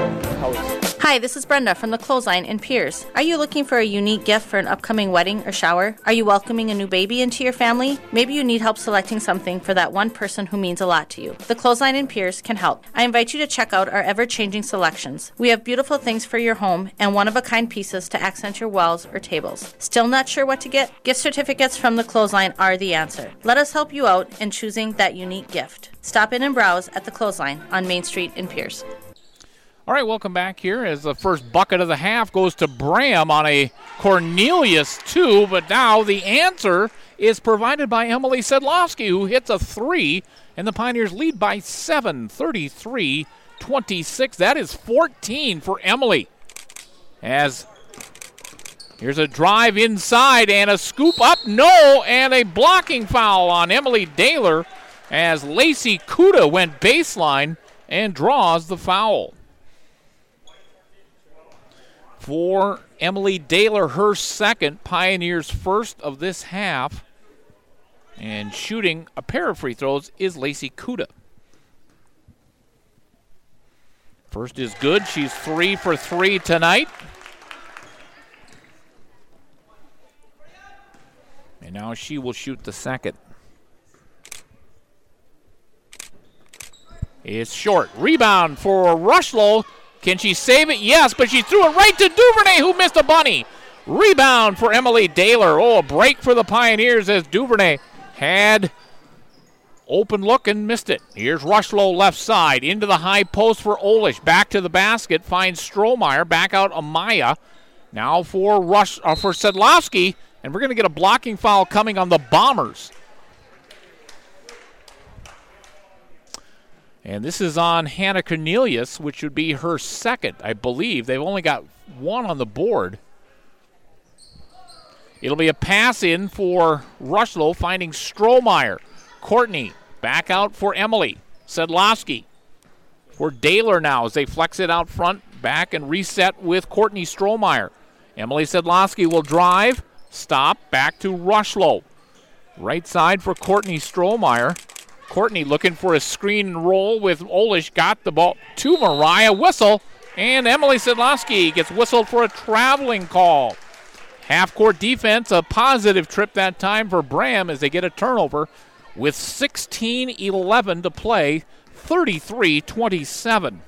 Hi, this is Brenda from the Clothesline in Pierce. Are you looking for a unique gift for an upcoming wedding or shower? Are you welcoming a new baby into your family? Maybe you need help selecting something for that one person who means a lot to you. The Clothesline in Pierce can help. I invite you to check out our ever-changing selections. We have beautiful things for your home and one-of-a-kind pieces to accent your walls or tables. Still not sure what to get? Gift certificates from the Clothesline are the answer. Let us help you out in choosing that unique gift. Stop in and browse at the Clothesline on Main Street in Pierce. All right, welcome back here as the first bucket of the half goes to Bram on a Cornelius 2, but now the answer is provided by Emily Sedlowski, who hits a 3, and the Pioneers lead by 7, 33-26. That is 14 for Emily. As here's a drive inside and a scoop up, no, and a blocking foul on Emily Daler as Lacey Kuda went baseline and draws the foul. For Emily Daler, her second, Pioneers' first of this half. And shooting a pair of free throws is Lacey Kuda. First is good. She's 3 for 3 tonight. And now she will shoot the second. It's short. Rebound for Rushlow. Can she save it? Yes, but she threw it right to Duvernay, who missed a bunny. Rebound for Emily Daler. Oh, a break for the Pioneers as Duvernay had open look and missed it. Here's Rushlow left side into the high post for Olish. Back to the basket, finds Strohmeyer. Back out Amaya. Now for Sedlowski, and we're going to get a blocking foul coming on the Bombers. And this is on Hannah Cornelius, which would be her second, I believe. They've only got one on the board. It'll be a pass in for Rushlow, finding Strohmeyer. Courtney back out for Emily. Sedlowski for Daler now as they flex it out front, back and reset with Courtney Strohmeyer. Emily Sedlowski will drive, stop, back to Rushlow. Right side for Courtney Strohmeyer. Courtney looking for a screen and roll with Olish. Got the ball to Mariah. Whistle. And Emily Sedlowski gets whistled for a traveling call. Half-court defense, a positive trip that time for Bram as they get a turnover with 16:11 to play, 33-27.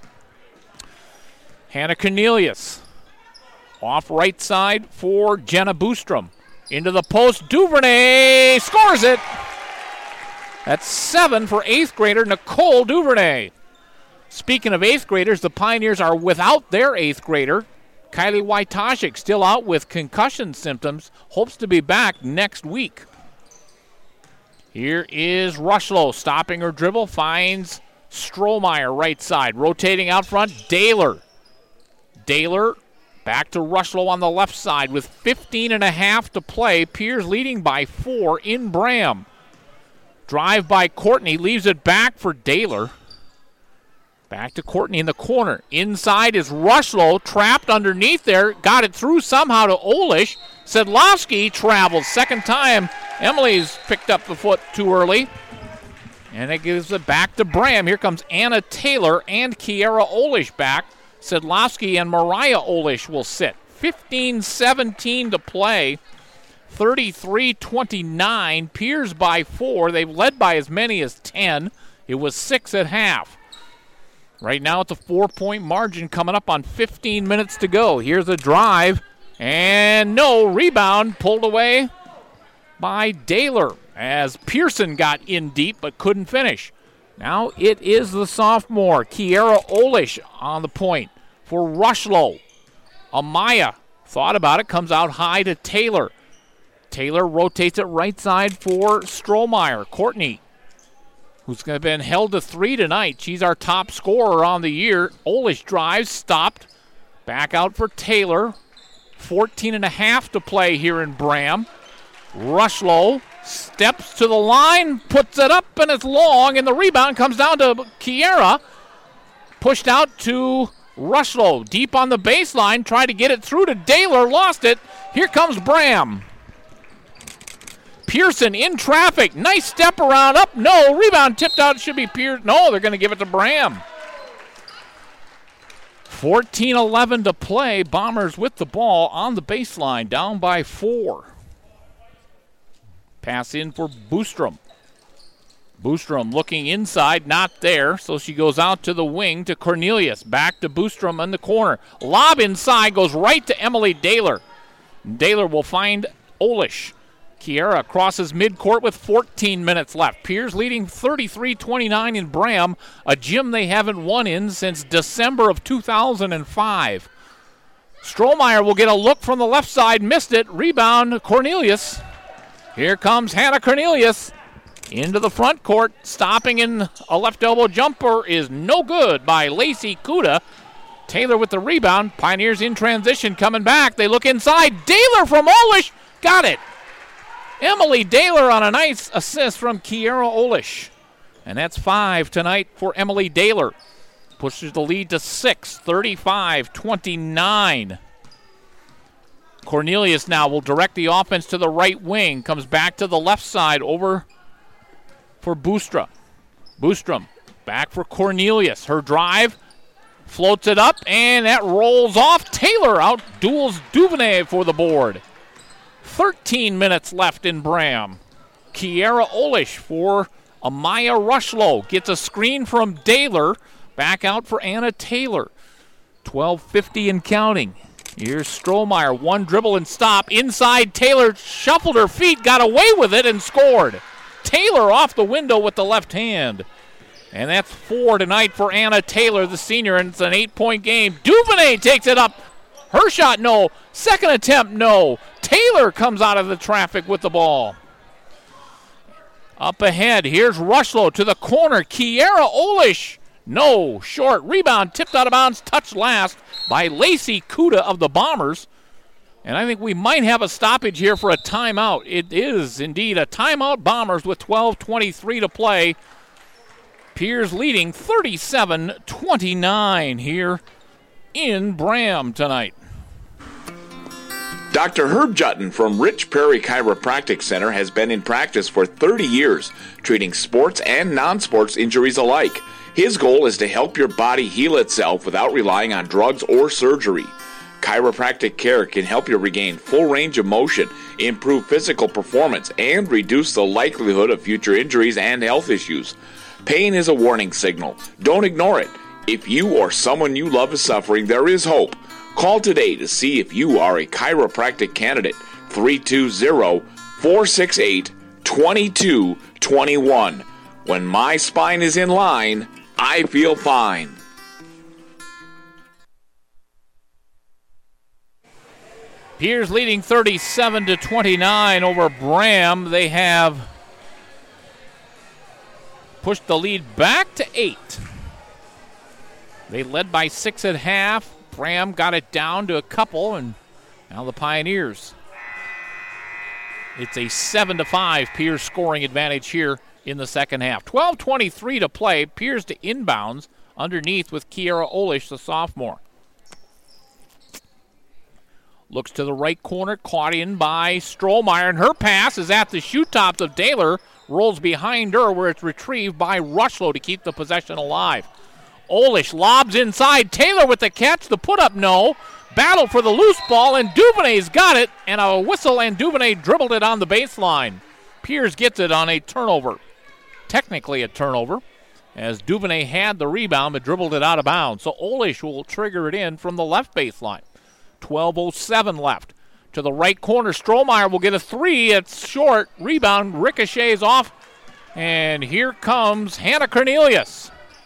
Hannah Cornelius off right side for Jenna Boostrom. Into the post, Duvernay scores it. That's 7 for 8th grader Nicole Duvernay. Speaking of 8th graders, the Pioneers are without their 8th grader. Kylie Wojtaszek still out with concussion symptoms. Hopes to be back next week. Here is Rushlow stopping her dribble, finds Strohmeyer right side. Rotating out front, Daylor. Daylor back to Rushlow on the left side with 15.5 to play. Piers leading by 4 in Bram. Drive by Courtney, leaves it back for Daylor. Back to Courtney in the corner. Inside is Rushlow, trapped underneath there. Got it through somehow to Olish. Sedlowski travels. Second time Emily's picked up the foot too early. And it gives it back to Bram. Here comes Anna Taylor and Kiera Olish back. Sedlowski and Mariah Olish will sit. 15-17 to play. 33-29. Piers by 4. They've led by as many as 10. It was 6 at half. Right now it's a 4-point margin coming up on 15 minutes to go. Here's a drive. And no, rebound pulled away by Daylor as Pearson got in deep but couldn't finish. Now it is the sophomore, Kiera Olish, on the point for Rushlow. Amaya thought about it, comes out high to Taylor. Taylor rotates it right side for Strohmeyer. Courtney, who's been held to 3 tonight. She's our top scorer on the year. Olish drives, stopped. Back out for Taylor. 14.5 to play here in Bram. Rushlow steps to the line, puts it up, and it's long, and the rebound comes down to Kiera. Pushed out to Rushlow. Deep on the baseline, tried to get it through to Daylor, lost it. Here comes Bram. Pearson in traffic. Nice step around, up, no. Rebound tipped out, should be Pearson. No, they're going to give it to Bram. 14-11 to play. Bombers with the ball on the baseline, down by 4. Pass in for Boostrom. Boostrom looking inside, not there, so she goes out to the wing to Cornelius. Back to Boostrom in the corner. Lob inside, goes right to Emily Daylor. Daylor will find Olish. Kiera crosses midcourt with 14 minutes left. Piers leading 33-29 in Bram, a gym they haven't won in since December of 2005. Strohmeyer will get a look from the left side, missed it. Rebound, Cornelius. Here comes Hannah Cornelius into the front court. Stopping in a left elbow jumper is no good by Lacey Kuda. Taylor with the rebound. Pioneers in transition coming back. They look inside. Daylor from Olish. Got it. Emily Daylor on a nice assist from Kiera Olish. And that's 5 tonight for Emily Daylor. Pushes the lead to 6, 35-29. Cornelius now will direct the offense to the right wing. Comes back to the left side over for Boostrom. Boostrom back for Cornelius. Her drive floats it up, and that rolls off. Taylor out duels Duvernay for the board. 13 minutes left in Bram. Kiera Olish for Amaya Rushlow. Gets a screen from Daylor. Back out for Anna Taylor. 12:50 and counting. Here's Strohmeyer. One dribble and stop. Inside, Taylor shuffled her feet, got away with it, and scored. Taylor off the window with the left hand. And that's 4 tonight for Anna Taylor, the senior, and it's an 8-point game. Duvernay takes it up. Her shot, no. Second attempt, no. Taylor comes out of the traffic with the ball. Up ahead, here's Rushlow to the corner. Kiera Olish. No, short. Rebound tipped out of bounds, touched last by Lacey Kuda of the Bombers. And I think we might have a stoppage here for a timeout. It is indeed a timeout. Bombers with 12:23 to play. Piers leading 37-29 here in Bram tonight. Dr. Herb Jutton from Rich Prairie Chiropractic Center has been in practice for 30 years, treating sports and non-sports injuries alike. His goal is to help your body heal itself without relying on drugs or surgery. Chiropractic care can help you regain full range of motion, improve physical performance, and reduce the likelihood of future injuries and health issues. Pain is a warning signal. Don't ignore it. If you or someone you love is suffering, there is hope. Call today to see if you are a chiropractic candidate. 320-468-2221. When my spine is in line, I feel fine. Piers leading 37-29 over Bram. They have pushed the lead back to 8. They led by 6 at half. Bram got it down to a couple, and now the Pioneers. It's a 7-5 Pierce scoring advantage here in the second half. 12:23 to play. Pierce to inbounds underneath with Kiera Olish, the sophomore. Looks to the right corner, caught in by Strohmeyer, and her pass is at the shoe tops of Daler. Rolls behind her where it's retrieved by Rushlow to keep the possession alive. Olish lobs inside. Taylor with the catch. The put-up, no. Battle for the loose ball, and Duvernay's got it, and a whistle, and Duvernay dribbled it on the baseline. Pierce gets it on a turnover. Technically a turnover, as Duvernay had the rebound but dribbled it out of bounds. So Olish will trigger it in from the left baseline. 12:07 left. To the right corner, Strohmeyer will get a three. It's short. Rebound ricochets off. And here comes Hannah Cornelius.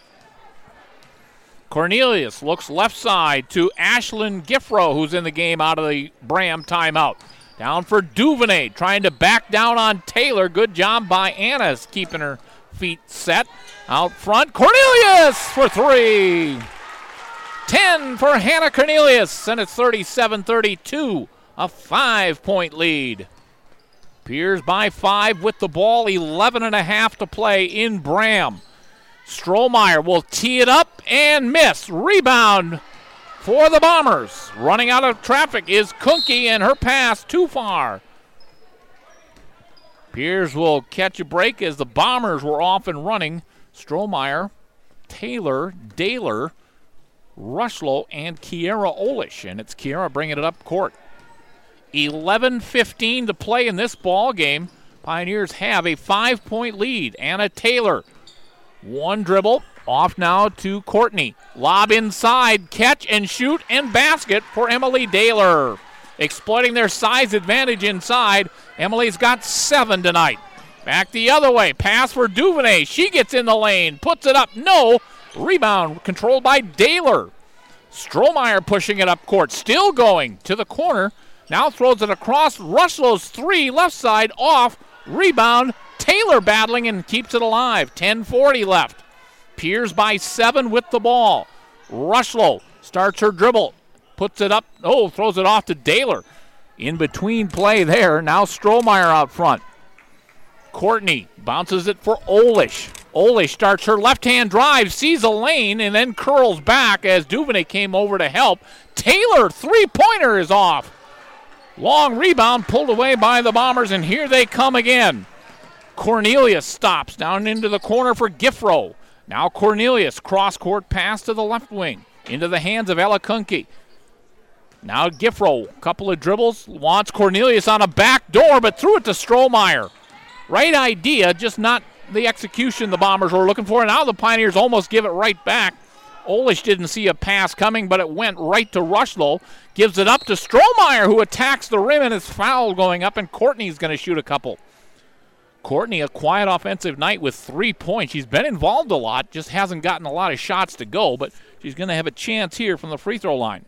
Cornelius looks left side to Ashlyn Giffro, who's in the game out of the Bram timeout. Down for Duvernay, trying to back down on Taylor. Good job by Anna's keeping her feet set. Out front, Cornelius for 3. 10 for Hannah Cornelius, and it's 37-32, a 5-point lead. Pierce by 5 with the ball, 11.5 to play in Bram. Strohmeyer will tee it up and miss. Rebound for the Bombers. Running out of traffic is Kunke, and her pass too far. Pierce will catch a break as the Bombers were off and running. Strohmeyer, Taylor, Daler, Rushlow, and Kiera Olish, and it's Kiera bringing it up court. 11:15 to play in this ball game. Pioneers have a 5-point lead. Anna Taylor, one dribble, off now to Courtney. Lob inside, catch and shoot and basket for Emily Daler. Exploiting their size advantage inside. Emily's got 7 tonight. Back the other way, pass for Duvernay. She gets in the lane, puts it up, no. Rebound controlled by Daler. Strohmeyer pushing it up court, still going to the corner. Now throws it across. Rushlow's 3, left side, off. Rebound, Taylor battling and keeps it alive. 10:40 left. Pierce by 7 with the ball. Rushlow starts her dribble, puts it up, throws it off to Daler. In between play there, now Strohmeyer out front. Courtney bounces it for Olish. Olish starts her left-hand drive, sees a lane, and then curls back as Duvernay came over to help. Taylor, three-pointer is off. Long rebound pulled away by the Bombers, and here they come again. Cornelius stops down into the corner for Giffro. Now Cornelius, cross-court pass to the left wing, into the hands of Ella Kunke. Now Giffro, couple of dribbles, wants Cornelius on a back door, but threw it to Strohmeyer. Right idea, just not the execution the Bombers were looking for. Now the Pioneers almost give it right back. Olish didn't see a pass coming, but it went right to Rushlow. Gives it up to Strohmeyer, who attacks the rim, and it's foul going up, and Courtney's going to shoot a couple. Courtney, a quiet offensive night with 3 points. She's been involved a lot, just hasn't gotten a lot of shots to go, but she's going to have a chance here from the free throw line.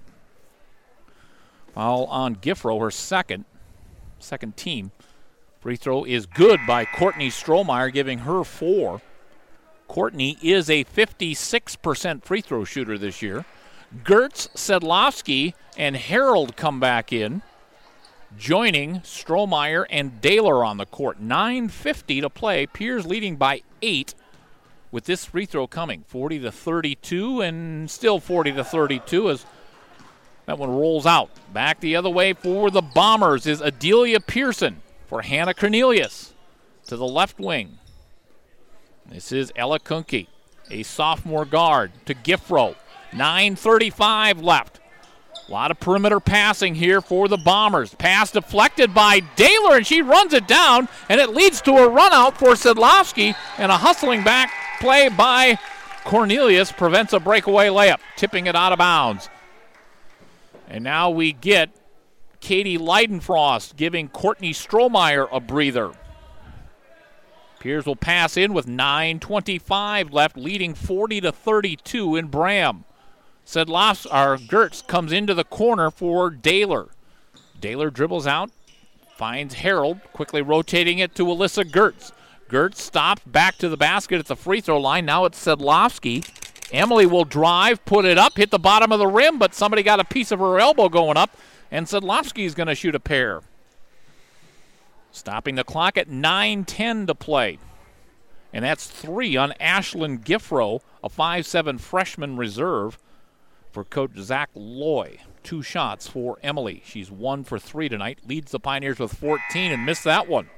Foul on Giffro, her second team. Free throw is good by Courtney Strohmeyer, giving her 4. Courtney is a 56% free throw shooter this year. Gertz, Sedlowski, and Harold come back in, joining Strohmeyer and Daler on the court. 9:50 to play. Pierce leading by 8 with this free throw coming. 40-32, and still 40-32 as that one rolls out. Back the other way for the Bombers is Adelia Pearson for Hannah Cornelius to the left wing. This is Ella Kunke, a sophomore guard, to Giffro. 9:35 left. A lot of perimeter passing here for the Bombers. Pass deflected by Daler, and she runs it down, and it leads to a run out for Sedlowski, and a hustling back play by Cornelius prevents a breakaway layup, tipping it out of bounds. And now we get Katie Leidenfrost giving Courtney Strohmeyer a breather. Pierce will pass in with 9:25 left, leading 40-32 in Bram. Gertz comes into the corner for Daler. Daler dribbles out, finds Harold, quickly rotating it to Alyssa Gertz. Gertz stopped back to the basket at the free throw line. Now it's Sedlowski. Emily will drive, put it up, hit the bottom of the rim, but somebody got a piece of her elbow going up, and Sedlowski is going to shoot a pair. Stopping the clock at 9:10 to play. And that's 3 on Ashlyn Giffro, a 5'7" freshman reserve for Coach Zach Loy. 2 shots for Emily. She's 1 for 3 tonight. Leads the Pioneers with 14 and missed that one.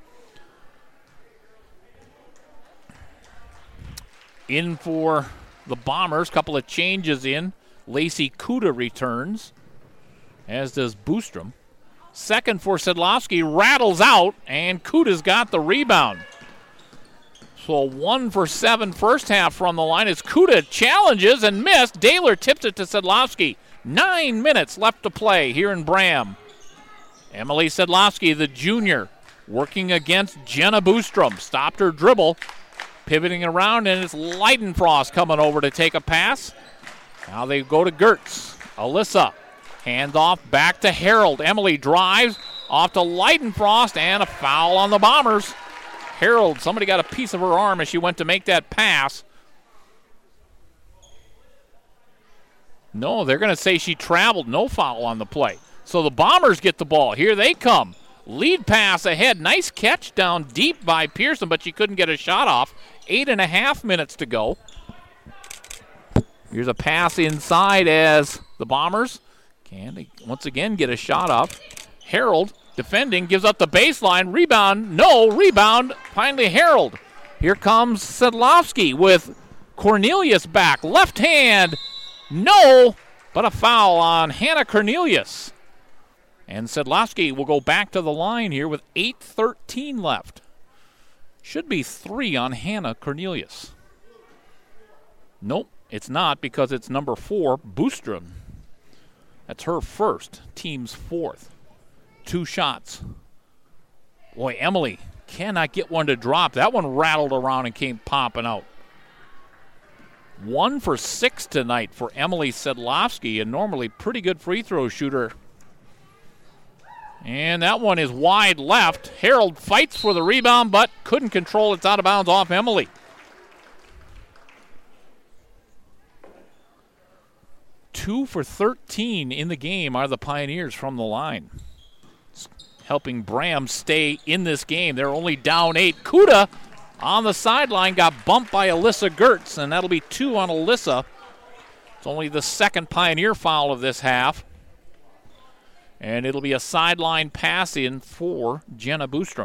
In for the Bombers, couple of changes in. Lacey Kuda returns, as does Boostrom. Second for Sedlowski, rattles out, and Kuda's got the rebound. So 1 for 7 first half from the line as Kuda challenges and missed. Daler tips it to Sedlowski. 9 minutes left to play here in Bram. Emily Sedlowski, the junior, working against Jenna Boostrom. Stopped her dribble. Pivoting around, and it's Leidenfrost coming over to take a pass. Now they go to Gertz. Alyssa, handoff back to Harold. Emily drives off to Leidenfrost, and a foul on the Bombers. Harold, somebody got a piece of her arm as she went to make that pass. No, they're going to say she traveled. No foul on the play. So the Bombers get the ball. Here they come. Lead pass ahead. Nice catch down deep by Pearson, but she couldn't get a shot off. 8.5 minutes to go. Here's a pass inside as the Bombers can once again get a shot off. Harold defending, gives up the baseline. Rebound, no, rebound. Finally Harold. Here comes Sedlowski with Cornelius back. Left hand, no, but a foul on Hannah Cornelius. And Sedlowski will go back to the line here with 8:13 left. Should be 3 on Hannah Cornelius. Nope, it's not because it's number 4, Boostrom. That's her first, team's 4th. 2 shots. Boy, Emily cannot get one to drop. That one rattled around and came popping out. 1 for 6 tonight for Emily Sedlowski, a normally pretty good free throw shooter. And that one is wide left. Harold fights for the rebound, but couldn't control it. It's out of bounds off Emily. Two for 13 in the game are the Pioneers from the line. Helping Bram stay in this game. They're only down 8. Kuda on the sideline got bumped by Alyssa Gertz, and that'll be 2 on Alyssa. It's only the second Pioneer foul of this half. And it'll be a sideline pass in for Jenna Boostrom.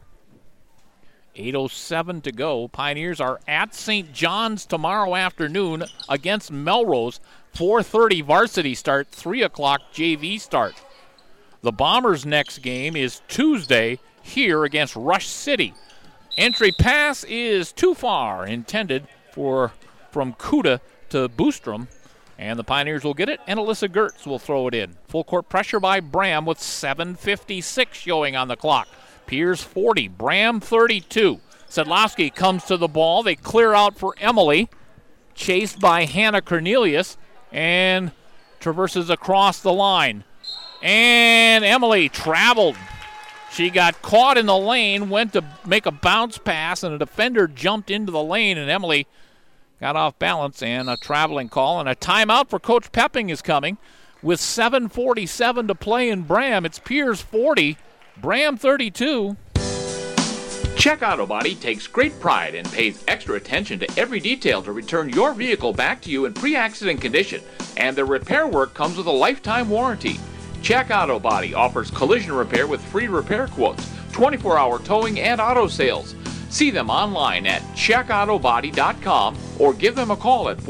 8:07 to go. Pioneers are at St. John's tomorrow afternoon against Melrose. 4:30 varsity start, 3 o'clock JV start. The Bombers' next game is Tuesday here against Rush City. Entry pass is too far, intended from Kuda to Boostrom. And the Pioneers will get it, and Alyssa Gertz will throw it in. Full court pressure by Bram with 7:56 showing on the clock. Piers 40, Bram 32. Sedlowski comes to the ball. They clear out for Emily, chased by Hannah Cornelius, and traverses across the line. And Emily traveled. She got caught in the lane, went to make a bounce pass, and a defender jumped into the lane, and Emily got off balance, and a traveling call, and a timeout for Coach Pepping is coming. With 7:47 to play in Bram, it's Piers 40, Bram 32. Check Auto Body takes great pride and pays extra attention to every detail to return your vehicle back to you in pre-accident condition, and the repair work comes with a lifetime warranty. Check Auto Body offers collision repair with free repair quotes, 24-hour towing, and auto sales. See them online at checkautobody.com or give them a call at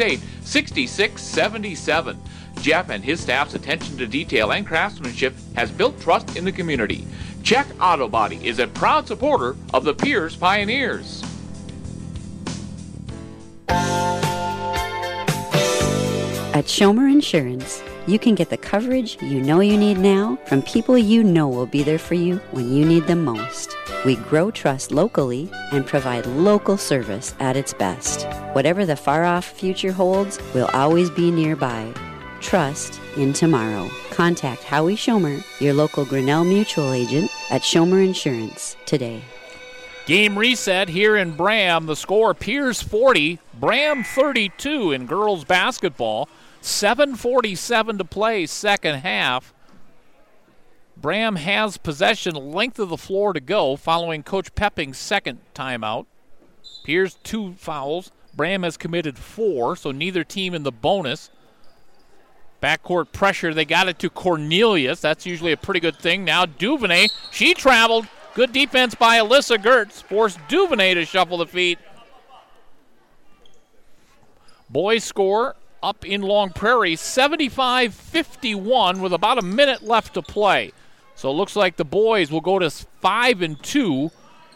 468-6677. Jeff and his staff's attention to detail and craftsmanship has built trust in the community. Check Auto Body is a proud supporter of the Piers Pioneers. At Schomer Insurance, you can get the coverage you know you need now from people you know will be there for you when you need them most. We grow trust locally and provide local service at its best. Whatever the far-off future holds, we'll always be nearby. Trust in tomorrow. Contact Howie Schomer, your local Grinnell Mutual agent at Schomer Insurance today. Game reset here in Bram. The score, Piers 40, Bram 32 in girls basketball. 7:47 to play, second half. Bram has possession, length of the floor to go following Coach Pepping's second timeout. Piers 2 fouls. Bram has committed 4, so neither team in the bonus. Backcourt pressure, they got it to Cornelius. That's usually a pretty good thing. Now Duvernay, she traveled. Good defense by Alyssa Gertz. Forced Duvernay to shuffle the feet. Boys score up in Long Prairie, 75-51 with about a minute left to play. So it looks like the boys will go to 5-2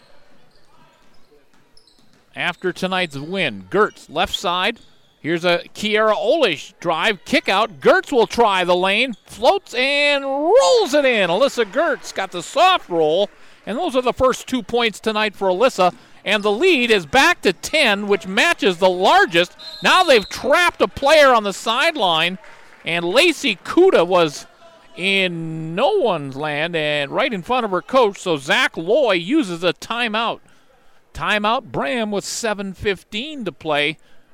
after tonight's win. Gertz, left side. Here's a Kiara Olish drive, kick out. Gertz will try the lane, floats and rolls it in. Alyssa Gertz got the soft roll. And those are the first 2 points tonight for Alyssa. And the lead is back to 10, which matches the largest. Now they've trapped a player on the sideline. And Lacey Kuda was in no one's land and right in front of her coach. So Zach Loy uses a timeout. Timeout, Bram with 7:15 to play.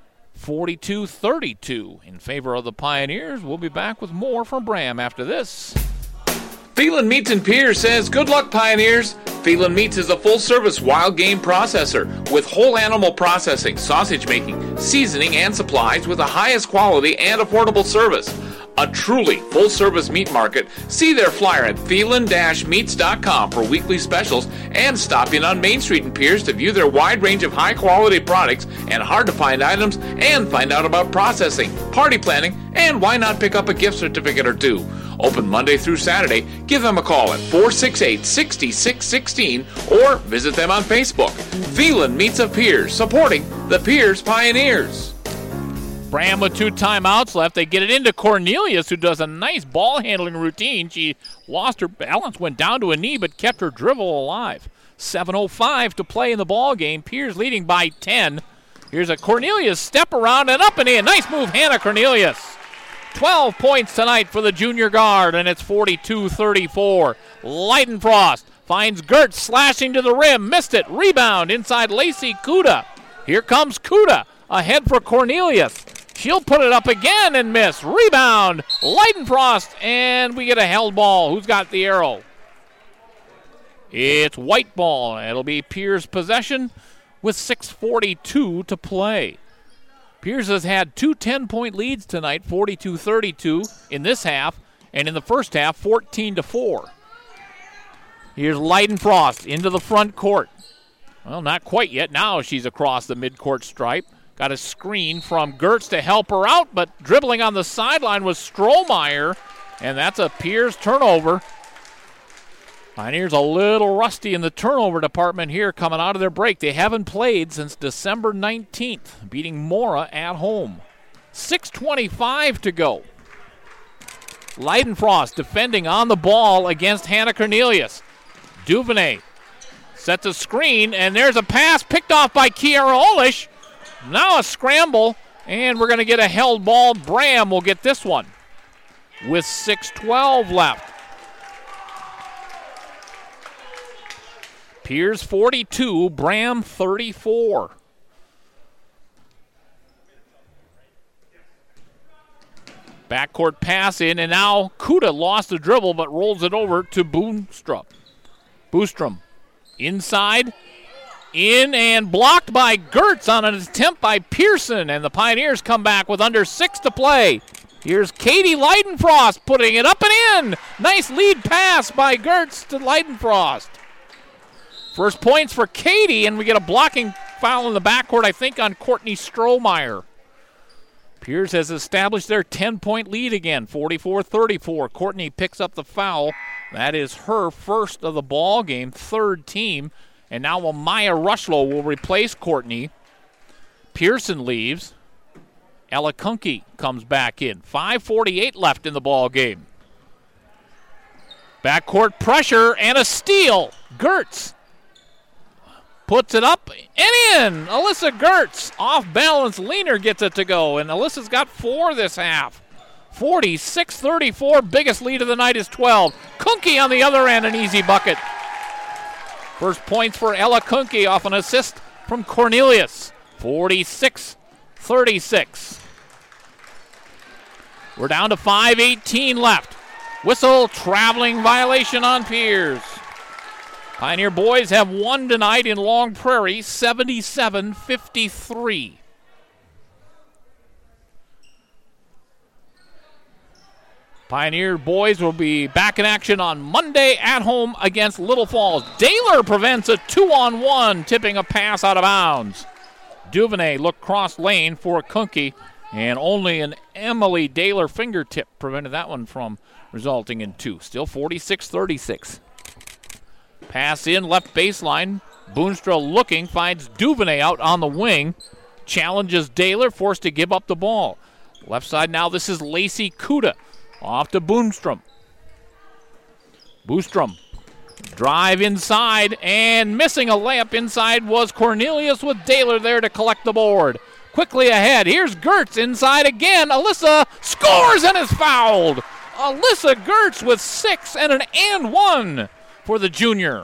42-32 in favor of the Pioneers. We'll be back with more from Bram after this. Phelan Meats and Piers says, good luck, Pioneers. Phelan Meats is a full-service wild game processor with whole animal processing, sausage making, seasoning, and supplies with the highest quality and affordable service. A truly full-service meat market. See their flyer at phelan-meats.com for weekly specials and stop in on Main Street in Piers to view their wide range of high-quality products and hard-to-find items and find out about processing, party planning, and why not pick up a gift certificate or two. Open Monday through Saturday. Give them a call at 468-6616 or visit them on Facebook. Phelan Meats of Piers, supporting the Piers Pioneers. Bram with 2 timeouts left. They get it into Cornelius, who does a nice ball handling routine. She lost her balance, went down to a knee, but kept her dribble alive. 7:05 to play in the ball game. Piers leading by 10. Here's a Cornelius step around and up and in. Nice move, Hannah Cornelius. 12 points tonight for the junior guard, and it's 42-34. Leidenfrost finds Gertz slashing to the rim. Missed it. Rebound inside Lacey Kuda. Here comes Kuda. Ahead for Cornelius. She'll put it up again and miss. Rebound. Leidenfrost, and we get a held ball. Who's got the arrow? It's white ball. It'll be Piers' possession with 6:42 to play. Piers has had 2 10-point leads tonight, 42-32 in this half, and in the first half, 14-4. Here's Leidenfrost into the front court. Well, not quite yet. Now she's across the midcourt stripe. Got a screen from Gertz to help her out, but dribbling on the sideline was Strohmeyer, and that's a Piers turnover. Pioneers a little rusty in the turnover department here coming out of their break. They haven't played since December 19th, beating Mora at home. 6:25 to go. Leidenfrost defending on the ball against Hannah Cornelius. Duvernay sets a screen, and there's a pass picked off by Kiara Olish. Now a scramble, and we're going to get a held ball. Bram will get this one with 6:12 left. Piers 42, Bram 34. Backcourt pass in, and now Kuda lost the dribble but rolls it over to Boostrom. Boostrom inside, in, and blocked by Gertz on an attempt by Pearson, and the Pioneers come back with under 6 to play. Here's Katie Leidenfrost putting it up and in. Nice lead pass by Gertz to Leidenfrost. First points for Katie, and we get a blocking foul in the backcourt, I think, on Courtney Strohmeyer. Piers has established their 10-point lead again, 44-34. Courtney picks up the foul. That is her first of the ball game, third team. And now Amaya Rushlow will replace Courtney. Pearson leaves. Ella Kunke comes back in. 5:48 left in the ball game. Backcourt pressure and a steal. Gertz puts it up and in. Alyssa Gertz, off balance. Leaner gets it to go, and Alyssa's got 4 this half. 46-34, biggest lead of the night is 12. Kunke on the other end, an easy bucket. First points for Ella Kunke off an assist from Cornelius. 46-36. We're down to 5:18 left. Whistle, traveling violation on Piers. Pioneer boys have won tonight in Long Prairie, 77-53. Pioneer boys will be back in action on Monday at home against Little Falls. Daler prevents a 2-on-1, tipping a pass out of bounds. Duvernay looked cross lane for Kunke, and only an Emily Daler fingertip prevented that one from resulting in 2. Still 46-36. Pass in, left baseline. Boonstra looking, finds Duvernay out on the wing. Challenges Daler, forced to give up the ball. Left side now, this is Lacey Kuda. Off to Boonstrom. Boostrom. Drive inside, and missing a layup inside was Cornelius with Daler there to collect the board. Quickly ahead, here's Gertz inside again. Alyssa scores and is fouled. Alyssa Gertz with 6 and an and 1 for the junior.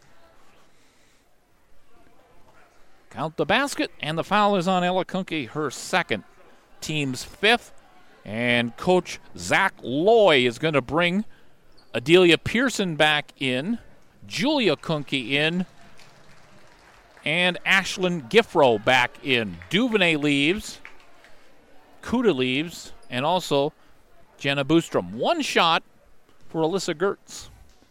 Count the basket, and the foul is on Ella Kunke, her second, team's 5th. And Coach Zach Loy is going to bring Adelia Pearson back in, Julia Kunke in, and Ashlyn Giffro back in. Duvernay leaves, Kuda leaves, and also Jenna Boostrom. One shot for Alyssa Gertz.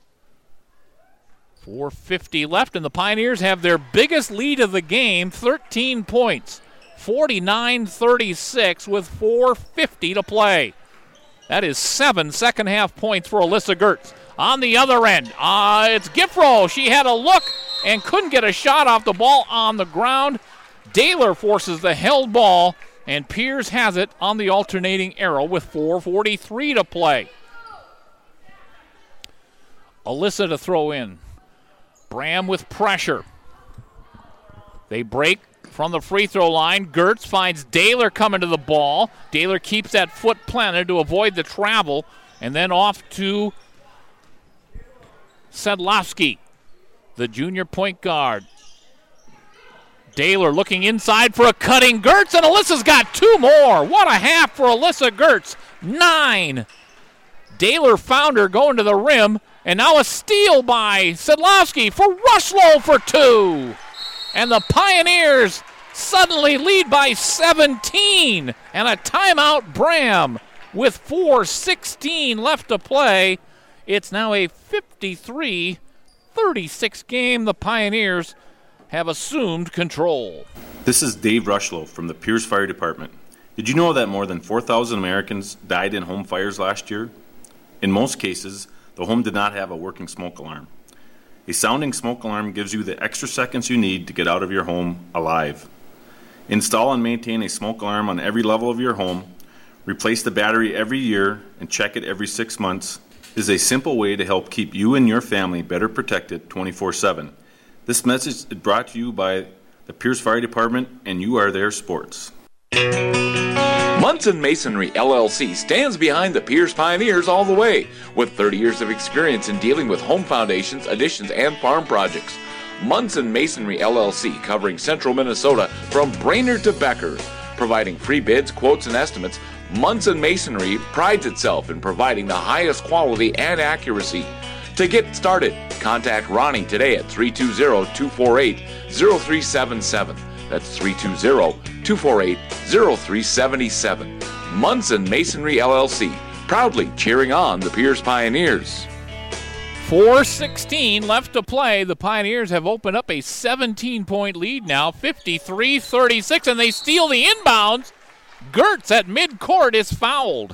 4:50 left, and the Pioneers have their biggest lead of the game, 13 points. 49-36 with 4:50 to play. That is 7 second-half points for Alyssa Gertz. On the other end, it's Giffro. She had a look and couldn't get a shot off the ball on the ground. Daler forces the held ball, and Piers has it on the alternating arrow with 4:43 to play. Alyssa to throw in. Bram with pressure. They break from the free throw line. Gertz finds Daler coming to the ball. Daler keeps that foot planted to avoid the travel, and then off to Sedlowski, the junior point guard. Daler looking inside for a cutting Gertz, and Alyssa's got 2 more. What a half for Alyssa Gertz. 9. Daler found her going to the rim, and now a steal by Sedlowski for Rushlow for 2. And the Pioneers suddenly lead by 17. And a timeout, Bram, with 4:16 left to play. It's now a 53-36 game. The Pioneers have assumed control. This is Dave Rushlow from the Piers Fire Department. Did you know that more than 4,000 Americans died in home fires last year? In most cases, the home did not have a working smoke alarm. A sounding smoke alarm gives you the extra seconds you need to get out of your home alive. Install and maintain a smoke alarm on every level of your home. Replace the battery every year and check it every 6 months. It is a simple way to help keep you and your family better protected 24/7. This message is brought to you by the Piers Fire Department and You Are There Sports. Munson Masonry LLC stands behind the Piers Pioneers all the way. With 30 years of experience in dealing with home foundations, additions, and farm projects. Munson Masonry LLC, covering central Minnesota from Brainerd to Becker. Providing free bids, quotes, and estimates, Munson Masonry prides itself in providing the highest quality and accuracy. To get started, contact Ronnie today at 320-248-0377. That's 320-248-0377. Munson Masonry LLC, proudly cheering on the Piers Pioneers. 4:16 left to play. The Pioneers have opened up a 17-point lead now, 53-36, and they steal the inbounds. Gertz at midcourt is fouled.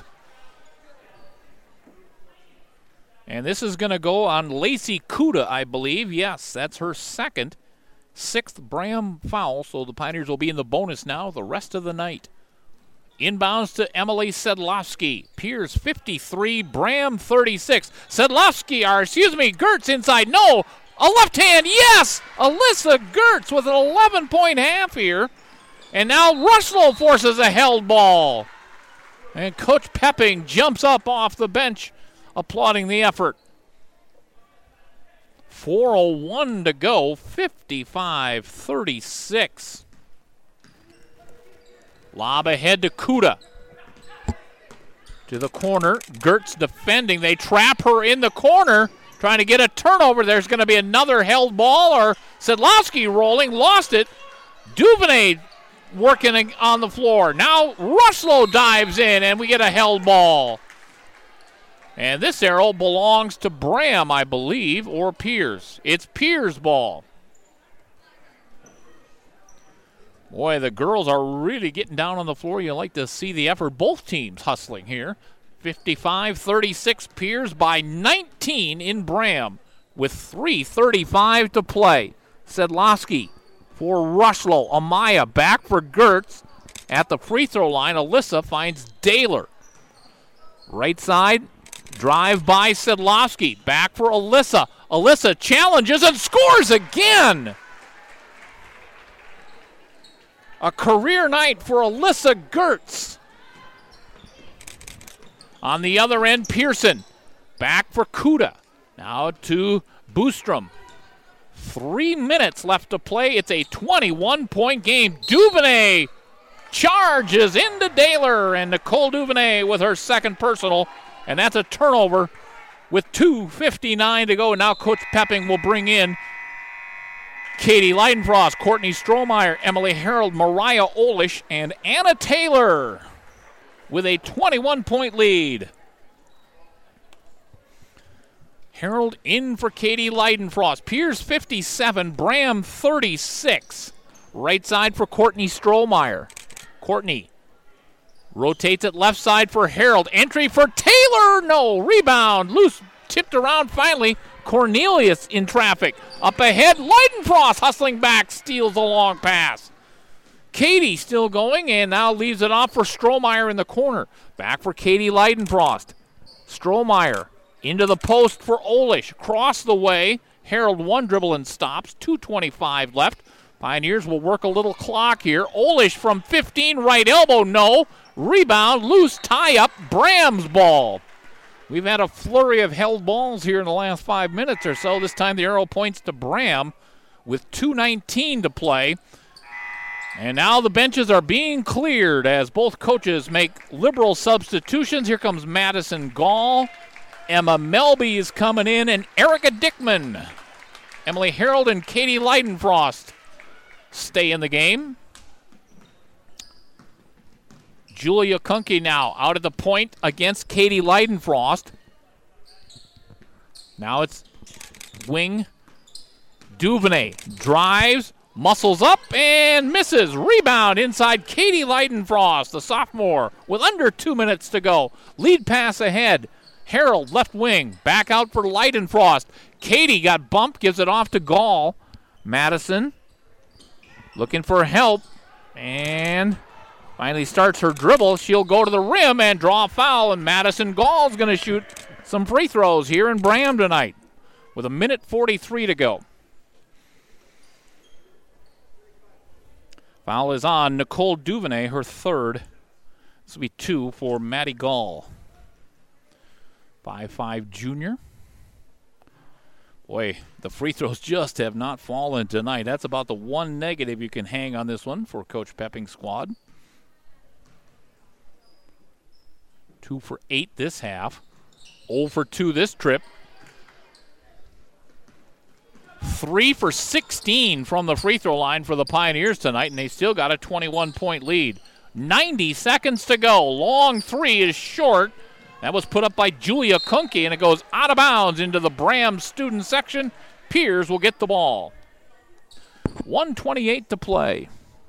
And this is going to go on Lacey Kuda, I believe. Yes, that's her second. 6th Bram foul, so the Pioneers will be in the bonus now the rest of the night. Inbounds to Emily Sedlowski. Piers 53, Bram 36. Gertz inside. No, a left hand, yes! Alyssa Gertz with an 11-point half here. And now Rushlow forces a held ball. And Coach Pepping jumps up off the bench, applauding the effort. 4:01 to go, 55-36. Lob ahead to Kuda. To the corner, Gertz defending. They trap her in the corner, trying to get a turnover. There's going to be another held ball, or Sedlowski rolling, lost it. Duvernay working on the floor. Now Rushlow dives in, and we get a held ball. And this arrow belongs to Bram, I believe, or Pierce. It's Pierce' ball. Boy, the girls are really getting down on the floor. You like to see the effort. Both teams hustling here. 55-36 Pierce by 19 in Bram with 3:35 to play. Sedlowski for Rushlow. Amaya back for Gertz at the free throw line. Alyssa finds Daler. Right side, drive by Sedlowski. Back for Alyssa. Alyssa challenges and scores again. A career night for Alyssa Gertz. On the other end, Pearson. Back for Kuda. Now to Boostrom. 3 minutes left to play. It's a 21-point game. Duvernay charges into Daler, and Nicole Duvernay with her second personal, and that's a turnover with 2:59 to go. Now Coach Pepping will bring in Katie Leidenfrost, Courtney Strohmeyer, Emily Harold, Mariah Olish, and Anna Taylor with a 21-point lead. Harold in for Katie Leidenfrost. Pierce 57, Bram 36. Right side for Courtney Strohmeyer. Courtney rotates it left side for Harold. Entry for Taylor. No. Rebound. Loose. Tipped around finally. Cornelius in traffic. Up ahead. Leidenfrost hustling back. Steals a long pass. Katie still going and now leaves it off for Strohmeyer in the corner. Back for Katie Leidenfrost. Strohmeyer into the post for Olish. Across the way. Harold one dribble and stops. 2:25 left. Pioneers will work a little clock here. Olish from 15, right elbow, no. Rebound, loose, tie up, Bram's ball. We've had a flurry of held balls here in the last 5 minutes or so. This time the arrow points to Bram with 2:19 to play. And now the benches are being cleared as both coaches make liberal substitutions. Here comes Madison Gall. Emma Melby is coming in, and Erica Dickman. Emily Harold and Katie Leidenfrost stay in the game. Julia Kunke now out at the point against Katie Leidenfrost. Now it's wing. Duvernay drives, muscles up, and misses. Rebound inside Katie Leidenfrost, the sophomore, with under 2 minutes to go. Lead pass ahead. Harold, left wing, back out for Leidenfrost. Katie got bumped, gives it off to Gall. Madison looking for help, and finally starts her dribble. She'll go to the rim and draw a foul, and Madison Gall's going to shoot some free throws here in Bram tonight with 1:43 to go. Foul is on Nicole Duvernay, her third. This will be 2 for Maddie Gall. 5'5" junior. Boy, the free throws just have not fallen tonight. That's about the one negative you can hang on this one for Coach Pepping's squad. 2 for 8 this half. 0 for 2 this trip. 3 for 16 from the free throw line for the Pioneers tonight, and they still got a 21-point lead. 90 seconds to go. Long three is short. That was put up by Julia Kunke, and it goes out of bounds into the Bram student section. Piers will get the ball. 1:28 to play.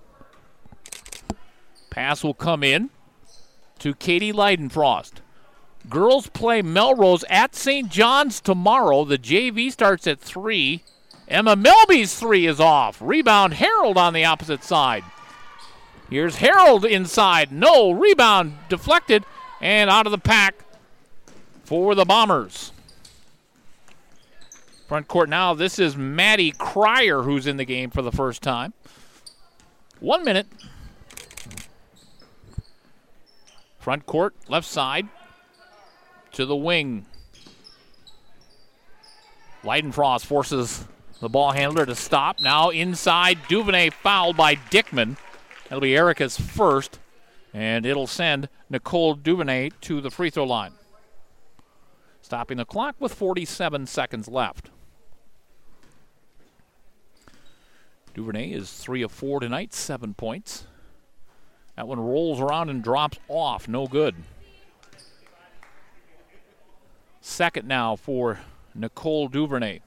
Pass will come in to Katie Leidenfrost. Girls play Melrose at St. John's tomorrow. The JV starts at 3. Emma Melby's three is off. Rebound, Harold on the opposite side. Here's Harold inside. No, rebound deflected and out of the pack for the Bombers. Front court now, this is Maddie Cryer who's in the game for the first time. 1 minute. Front court, left side to the wing. Leidenfrost forces the ball handler to stop. Now inside, Duvernay fouled by Dickman. That'll be Erica's first, and it'll send Nicole Duvernay to the free throw line. Stopping the clock with 47 seconds left. Duvernay is 3 of 4 tonight, 7 points. That one rolls around and drops off, no good. Second now for Nicole Duvernay.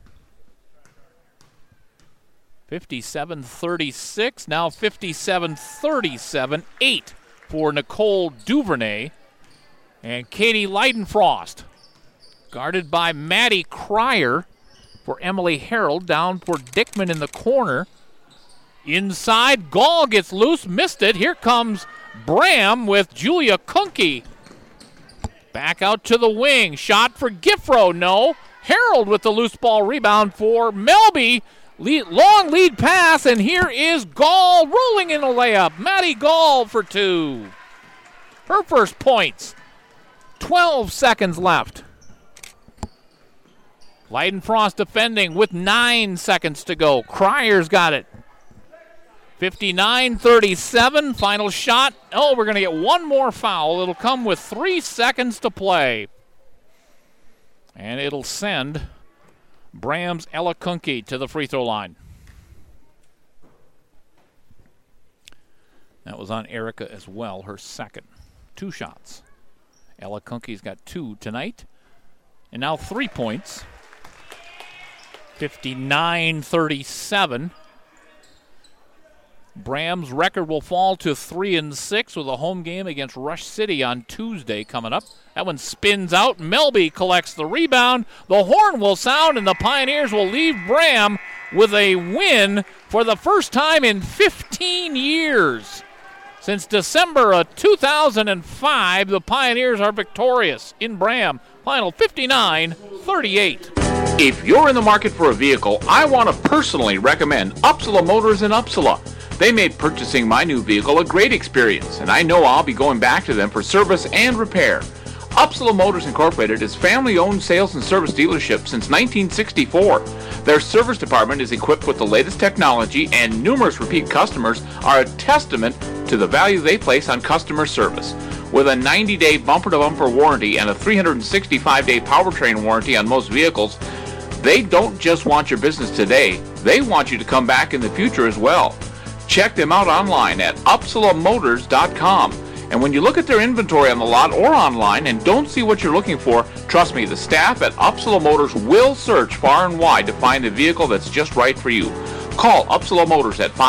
57-36, now 57-37, 8 for Nicole Duvernay. And Katie Leidenfrost, guarded by Maddie Cryer for Emily Harold, down for Dickman in the corner. Inside, Gall gets loose, missed it. Here comes Bram with Julia Kunke. Back out to the wing, shot for Giffro, no. Harold with the loose ball rebound for Melby. Long lead pass, and here is Gall rolling in a layup. Maddie Gall for 2. Her first points. 12 seconds left. Leidenfrost defending with 9 seconds to go. Cryer's got it. 59-37, final shot. Oh, we're going to get one more foul. It'll come with 3 seconds to play. And it'll send Bram's Ella Kunke to the free throw line. That was on Erica as well, her second. 2 shots. Ella Kunke's got 2 tonight. And now 3 points. 59-37. Bram's record will fall to 3-6 with a home game against Rush City on Tuesday coming up. That one spins out. Melby collects the rebound. The horn will sound, and the Pioneers will leave Bram with a win for the first time in 15 years. Since December of 2005, the Pioneers are victorious in Bram. Final 59-38. If you're in the market for a vehicle, I want to personally recommend Upsala Motors in Upsala. They made purchasing my new vehicle a great experience, and I know I'll be going back to them for service and repair. Upsala Motors Incorporated is family-owned sales and service dealership since 1964. Their service department is equipped with the latest technology, and numerous repeat customers are a testament to the value they place on customer service. With a 90-day bumper-to-bumper warranty and a 365-day powertrain warranty on most vehicles, they don't just want your business today, they want you to come back in the future as well. Check them out online at UpsalaMotors.com. And when you look at their inventory on the lot or online and don't see what you're looking for, trust me, the staff at Upsala Motors will search far and wide to find the vehicle that's just right for you. Call Upsala Motors at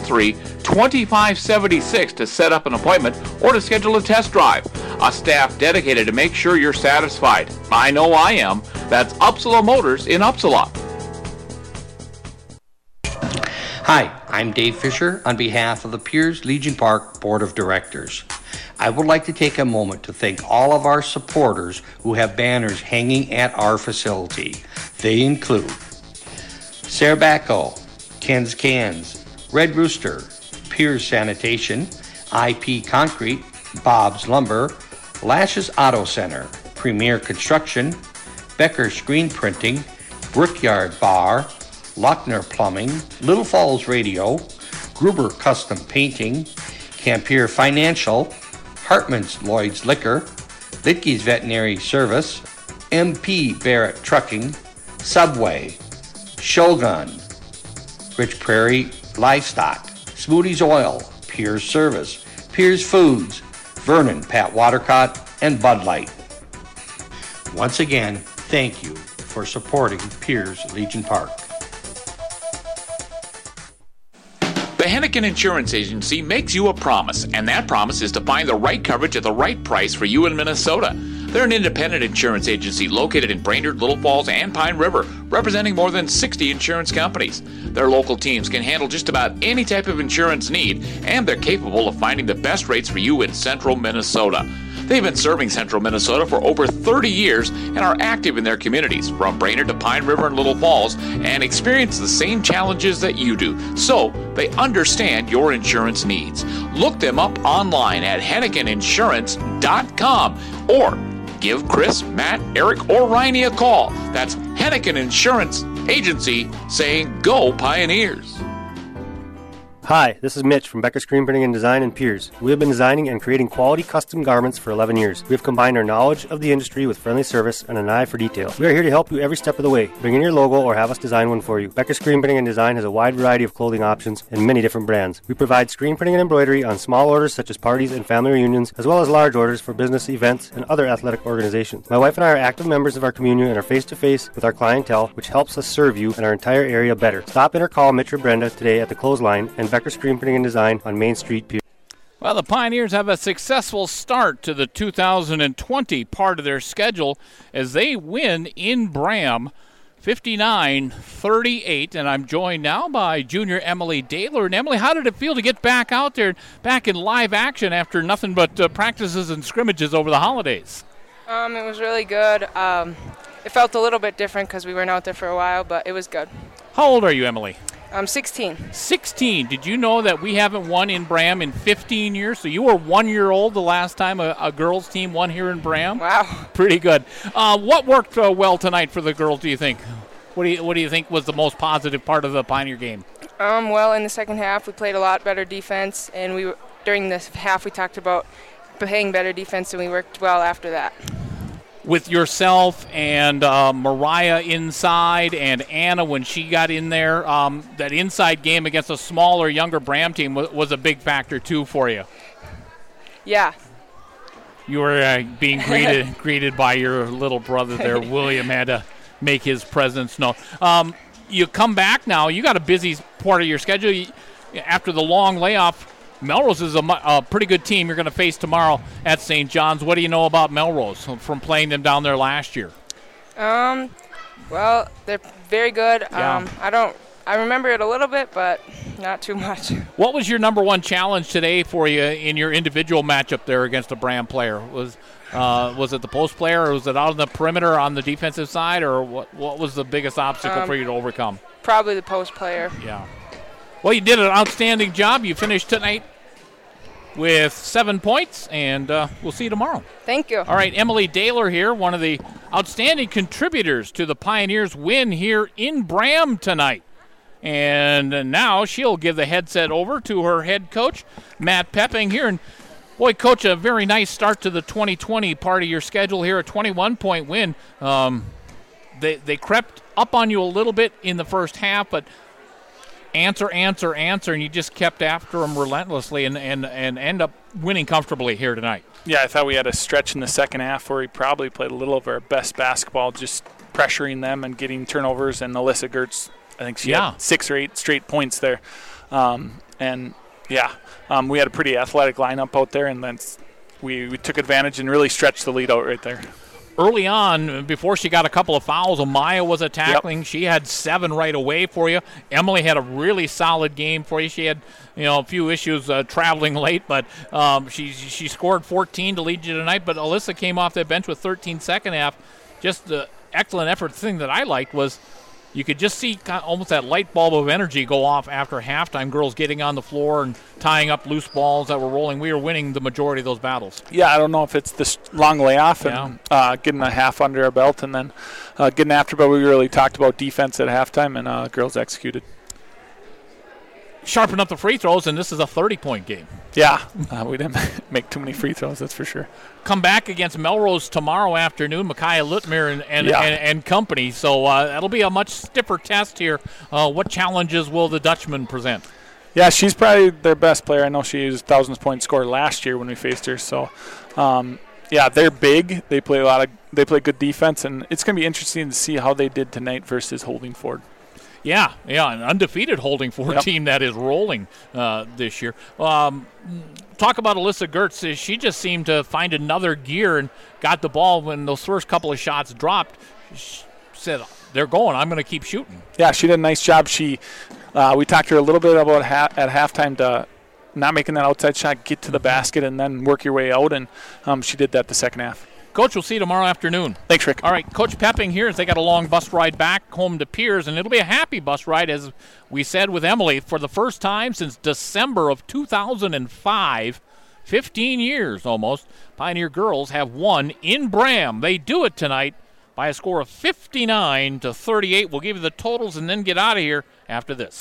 573-2576 to set up an appointment or to schedule a test drive. A staff dedicated to make sure you're satisfied. I know I am. That's Upsala Motors in Upsala. Hi, I'm Dave Fisher on behalf of the Piers Legion Park Board of Directors. I would like to take a moment to thank all of our supporters who have banners hanging at our facility. They include Sarah Bacco, Ken's Cans, Red Rooster, Piers Sanitation, IP Concrete, Bob's Lumber, Lashes Auto Center, Premier Construction, Becker Screen Printing, Brickyard Bar, Lochner Plumbing, Little Falls Radio, Gruber Custom Painting, Campier Financial, Hartman's Lloyd's Liquor, Litke's Veterinary Service, MP Barrett Trucking, Subway, Shogun, Rich Prairie Livestock, Smoothies Oil, Piers Service, Piers Foods, Vernon Pat Watercott, and Bud Light. Once again, thank you for supporting Piers Legion Park. The Hennigan Insurance Agency makes you a promise, and that promise is to find the right coverage at the right price for you in Minnesota. They're an independent insurance agency located in Brainerd, Little Falls, and Pine River, representing more than 60 insurance companies. Their local teams can handle just about any type of insurance need, and they're capable of finding the best rates for you in central Minnesota. They've been serving central Minnesota for over 30 years and are active in their communities, from Brainerd to Pine River and Little Falls, and experience the same challenges that you do. So they understand your insurance needs. Look them up online at HenniganInsurance.com or give Chris, Matt, Eric, or Riney a call. That's Hennigan Insurance Agency saying go Pioneers. Hi, this is Mitch from Becker Screen Printing and Design in Piers. We have been designing and creating quality custom garments for 11 years. We have combined our knowledge of the industry with friendly service and an eye for detail. We are here to help you every step of the way. Bring in your logo or have us design one for you. Becker Screen Printing and Design has a wide variety of clothing options and many different brands. We provide screen printing and embroidery on small orders such as parties and family reunions, as well as large orders for business events and other athletic organizations. My wife and I are active members of our community and are face-to-face with our clientele, which helps us serve you and our entire area better. Stop in or call Mitch or Brenda today at the Clothesline and Becker Screen Printing and Design on Main Street, Piers. Well, the Pioneers have a successful start to the 2020 part of their schedule as they win in Bram 59-38. And I'm joined now by junior Emily Daylor. And Emily, how did it feel to get back out there, back in live action after nothing but practices and scrimmages over the holidays? It was really good. It felt a little bit different because we weren't out there for a while, but it was good. How old are you, Emily? I'm 16. 16. Did you know that we haven't won in Bram in 15 years? So you were 1 year old the last time a girls team won here in Bram? Wow. Pretty good. What worked well tonight for the girls, do you think? What do you think was the most positive part of the Pioneer game? Well, in the second half, we played a lot better defense, and during this half we talked about playing better defense, and we worked well after that. With yourself and Mariah inside and Anna when she got in there, that inside game against a smaller, younger Bram team was a big factor, too, for you. Yeah. You were being greeted by your little brother there. William had to make his presence known. You come back now. You got a busy part of your schedule. After the long layoff, Melrose is a pretty good team you're going to face tomorrow at St. John's. What do you know about Melrose from playing them down there last year? Well, they're very good. Yeah. I remember it a little bit, but not too much. What was your number one challenge today for you in your individual matchup there against a Bram player? Was it the post player, or was it out on the perimeter on the defensive side, or what was the biggest obstacle for you to overcome? Probably the post player. Yeah. Well, you did an outstanding job. You finished tonight with 7 points, and we'll see you tomorrow. Thank you. All right, Emily Daylor here, one of the outstanding contributors to the Pioneers' win here in Bram tonight. And now she'll give the headset over to her head coach, Matt Pepping here. And, boy, Coach, a very nice start to the 2020 part of your schedule here, a 21-point win. They crept up on you a little bit in the first half, but answer, and you just kept after them relentlessly and end up winning comfortably here tonight. Yeah, I thought we had a stretch in the second half where we probably played a little of our best basketball, just pressuring them and getting turnovers. And Alyssa Gertz, I think she had 6 or 8 straight points there. We had a pretty athletic lineup out there, and then we took advantage and really stretched the lead out right there. Early on, before she got a couple of fouls, Amaya was a tackling. Yep. She had 7 right away for you. Emily had a really solid game for you. She had, a few issues traveling late, but she scored 14 to lead you tonight. But Alyssa came off that bench with 13 second half. Just the excellent effort. The thing that I liked was you could just see almost that light bulb of energy go off after halftime. Girls getting on the floor and tying up loose balls that were rolling. We were winning the majority of those battles. Yeah, I don't know if it's this long layoff and getting a half under our belt and then getting after, but we really talked about defense at halftime, and girls executed. Sharpen up the free throws, and this is a 30-point game. Yeah, we didn't make too many free throws, that's for sure. Come back against Melrose tomorrow afternoon, Micaiah Lutmer and company. So that'll be a much stiffer test here. What challenges will the Dutchman present? Yeah, she's probably their best player. I know she was 1,000-point scorer last year when we faced her. So, they're big. They play good defense, and it's going to be interesting to see how they did tonight versus Holdingford. Yeah, an undefeated Holdingford team that is rolling this year. Talk about Alyssa Gertz. She just seemed to find another gear and got the ball when those first couple of shots dropped. She said, they're going. I'm going to keep shooting. Yeah, she did a nice job. We talked to her a little bit about at halftime to not making that outside shot, get to the basket, and then work your way out, and she did that the second half. Coach, we'll see you tomorrow afternoon. Thanks, Rick. All right, Coach Pepping here as they got a long bus ride back home to Piers, and it'll be a happy bus ride, as we said with Emily, for the first time since December of 2005, 15 years almost. Pioneer girls have won in Bram. They do it tonight by a score of 59-38. We'll give you the totals and then get out of here after this.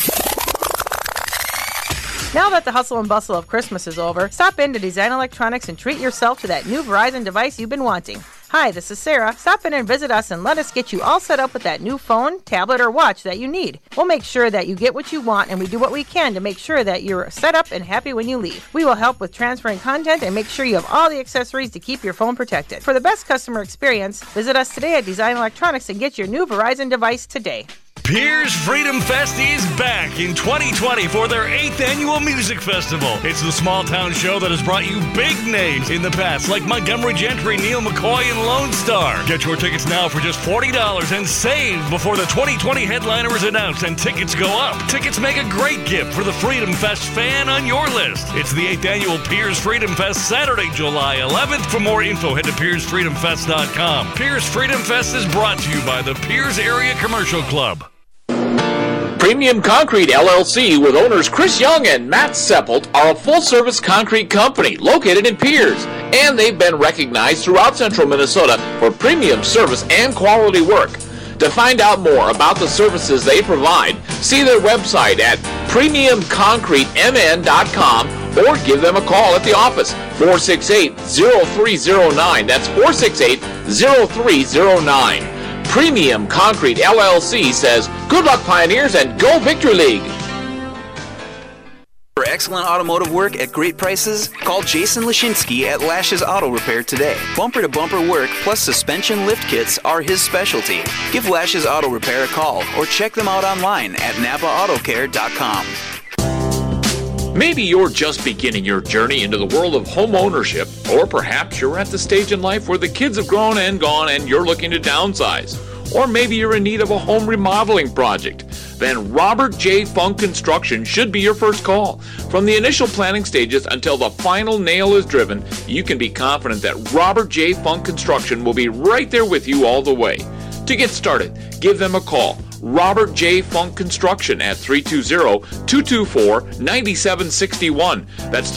Now that the hustle and bustle of Christmas is over, stop into Design Electronics and treat yourself to that new Verizon device you've been wanting. Hi, this is Sarah. Stop in and visit us and let us get you all set up with that new phone, tablet, or watch that you need. We'll make sure that you get what you want, and we do what we can to make sure that you're set up and happy when you leave. We will help with transferring content and make sure you have all the accessories to keep your phone protected. For the best customer experience, visit us today at Design Electronics and get your new Verizon device today. Piers Freedom Fest is back in 2020 for their 8th annual music festival. It's the small town show that has brought you big names in the past like Montgomery Gentry, Neil McCoy, and Lone Star. Get your tickets now for just $40 and save before the 2020 headliner is announced and tickets go up. Tickets make a great gift for the Freedom Fest fan on your list. It's the 8th annual Piers Freedom Fest, Saturday, July 11th. For more info, head to PiersFreedomFest.com. Piers Freedom Fest is brought to you by the Piers Area Commercial Club. Premium Concrete LLC with owners Chris Young and Matt Seppelt are a full-service concrete company located in Piers, and they've been recognized throughout central Minnesota for premium service and quality work. To find out more about the services they provide, see their website at premiumconcretemn.com or give them a call at the office, 468-0309. That's 468-0309. Premium Concrete LLC says, good luck, Pioneers, and go Victory League. For excellent automotive work at great prices, call Jason Lashinsky at Lashes Auto Repair today. Bumper-to-bumper work plus suspension lift kits are his specialty. Give Lashes Auto Repair a call or check them out online at NapaAutoCare.com. Maybe you're just beginning your journey into the world of home ownership, or perhaps you're at the stage in life where the kids have grown and gone and you're looking to downsize. Or maybe you're in need of a home remodeling project. Then Robert J. Funk Construction should be your first call. From the initial planning stages until the final nail is driven, you can be confident that Robert J. Funk Construction will be right there with you all the way. To get started, give them a call. Robert J. Funk Construction at 320-224-9761. That's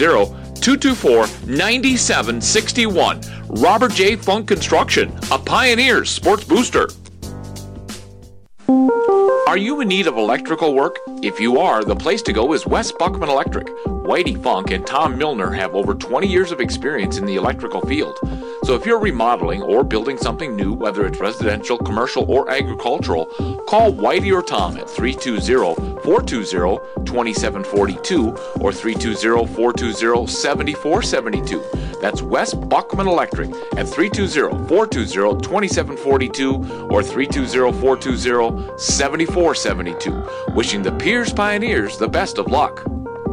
320-224-9761. Robert J. Funk Construction, a Pioneer sports booster. Are you in need of electrical work? If you are, the place to go is West Buckman Electric. Whitey Funk and Tom Milner have over 20 years of experience in the electrical field. So if you're remodeling or building something new, whether it's residential, commercial, or agricultural, call Whitey or Tom at 320-420-2742 or 320-420-7472. That's West Buckman Electric at 320-420-2742 or 320-420-7472. Wishing the Piers Pioneers the best of luck.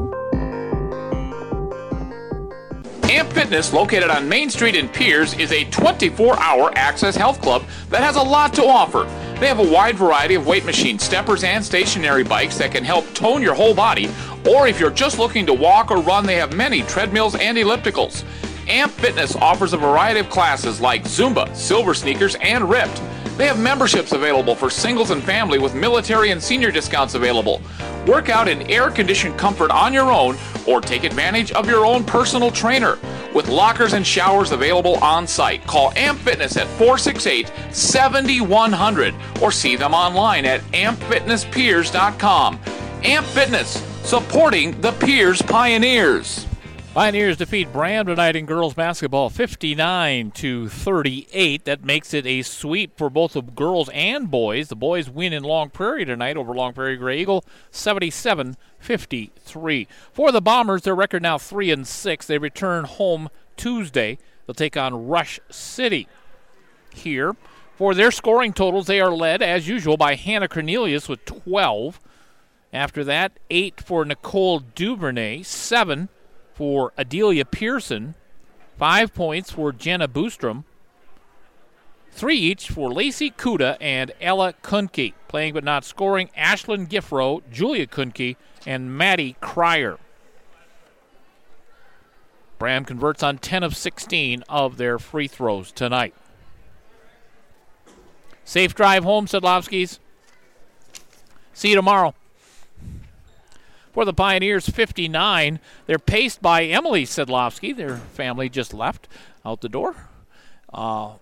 Amp Fitness, located on Main Street in Piers, is a 24-hour access health club that has a lot to offer. They have a wide variety of weight machines, steppers, and stationary bikes that can help tone your whole body. Or if you're just looking to walk or run, they have many treadmills and ellipticals. Amp Fitness offers a variety of classes like Zumba, Silver Sneakers, and Ripped. They have memberships available for singles and family with military and senior discounts available. Work out in air-conditioned comfort on your own or take advantage of your own personal trainer. With lockers and showers available on site, call Amp Fitness at 468-7100 or see them online at ampfitnesspiers.com. Amp Fitness, supporting the Piers Pioneers. Pioneers defeat Bram tonight in girls basketball 59-38. That makes it a sweep for both the girls and boys. The boys win in Long Prairie tonight over Long Prairie Grey Eagle 77-53. For the Bombers, their record now 3-6. They return home Tuesday. They'll take on Rush City. Here, for their scoring totals, they are led, as usual, by Hannah Cornelius with 12. After that, 8 for Nicole Duvernay, 7 for Adelia Pearson, 5 points for Jenna Boostrom, 3 each for Lacey Kuda and Ella Kunke. Playing but not scoring, Ashlyn Giffrow, Julia Kunke, and Maddie Cryer. Bram converts on 10 of 16 of their free throws tonight. Safe drive home, Sedlowskis. See you tomorrow. For the Pioneers, 59. They're paced by Emily Sedlowski. Their family just left out the door.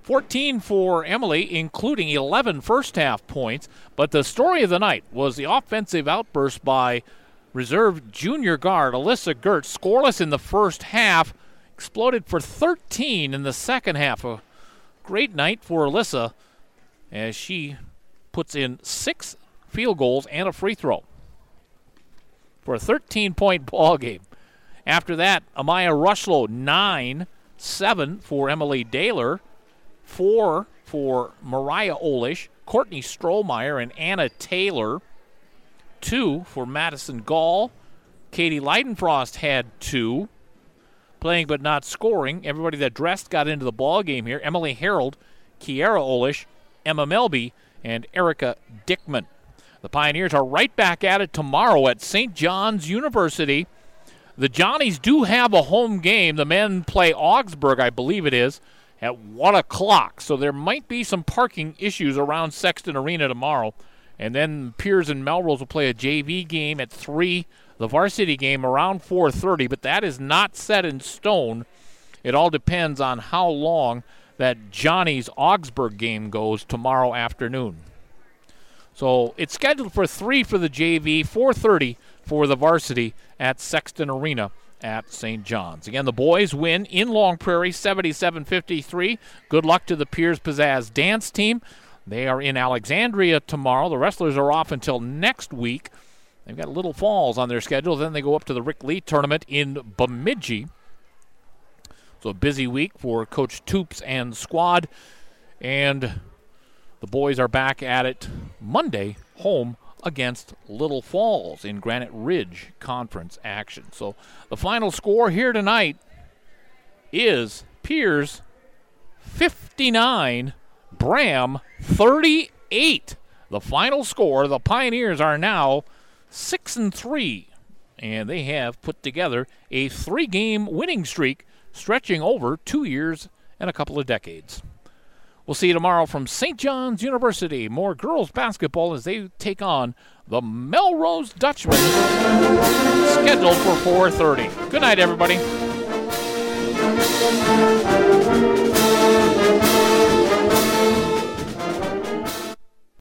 14 for Emily, including 11 first-half points. But the story of the night was the offensive outburst by reserve junior guard Alyssa Gertz, scoreless in the first half, exploded for 13 in the second half. A great night for Alyssa as she puts in 6 field goals and a free throw for a 13-point ball game. After that, Amaya Rushlow, 9-7 for Emily Daler, 4 for Mariah Olish, Courtney Strohmeyer, and Anna Taylor, 2 for Madison Gall. Katie Leidenfrost had 2. Playing but not scoring. Everybody that dressed got into the ball game here. Emily Harold, Kiara Olish, Emma Melby, and Erica Dickman. The Pioneers are right back at it tomorrow at St. John's University. The Johnnies do have a home game. The men play Augsburg, I believe it is, at 1 o'clock. So there might be some parking issues around Sexton Arena tomorrow. And then Piers and Melrose will play a JV game at 3, the varsity game around 4:30, but that is not set in stone. It all depends on how long that Johnny's Augsburg game goes tomorrow afternoon. So it's scheduled for 3 for the JV, 4:30 for the varsity at Sexton Arena at St. John's. Again, the boys win in Long Prairie, 77-53. Good luck to the Piers Pizzazz dance team. They are in Alexandria tomorrow. The wrestlers are off until next week. They've got Little Falls on their schedule. Then they go up to the Rick Lee tournament in Bemidji. So a busy week for Coach Toops and squad. And the boys are back at it Monday, home against Little Falls in Granite Ridge Conference action. So the final score here tonight is Piers 59, Bram 38. The final score. The Pioneers are now 6-3, and they have put together a 3-game winning streak stretching over 2 years and a couple of decades. We'll see you tomorrow from St. John's University. More girls basketball as they take on the Melrose Dutchmen, scheduled for 4:30. Good night, everybody.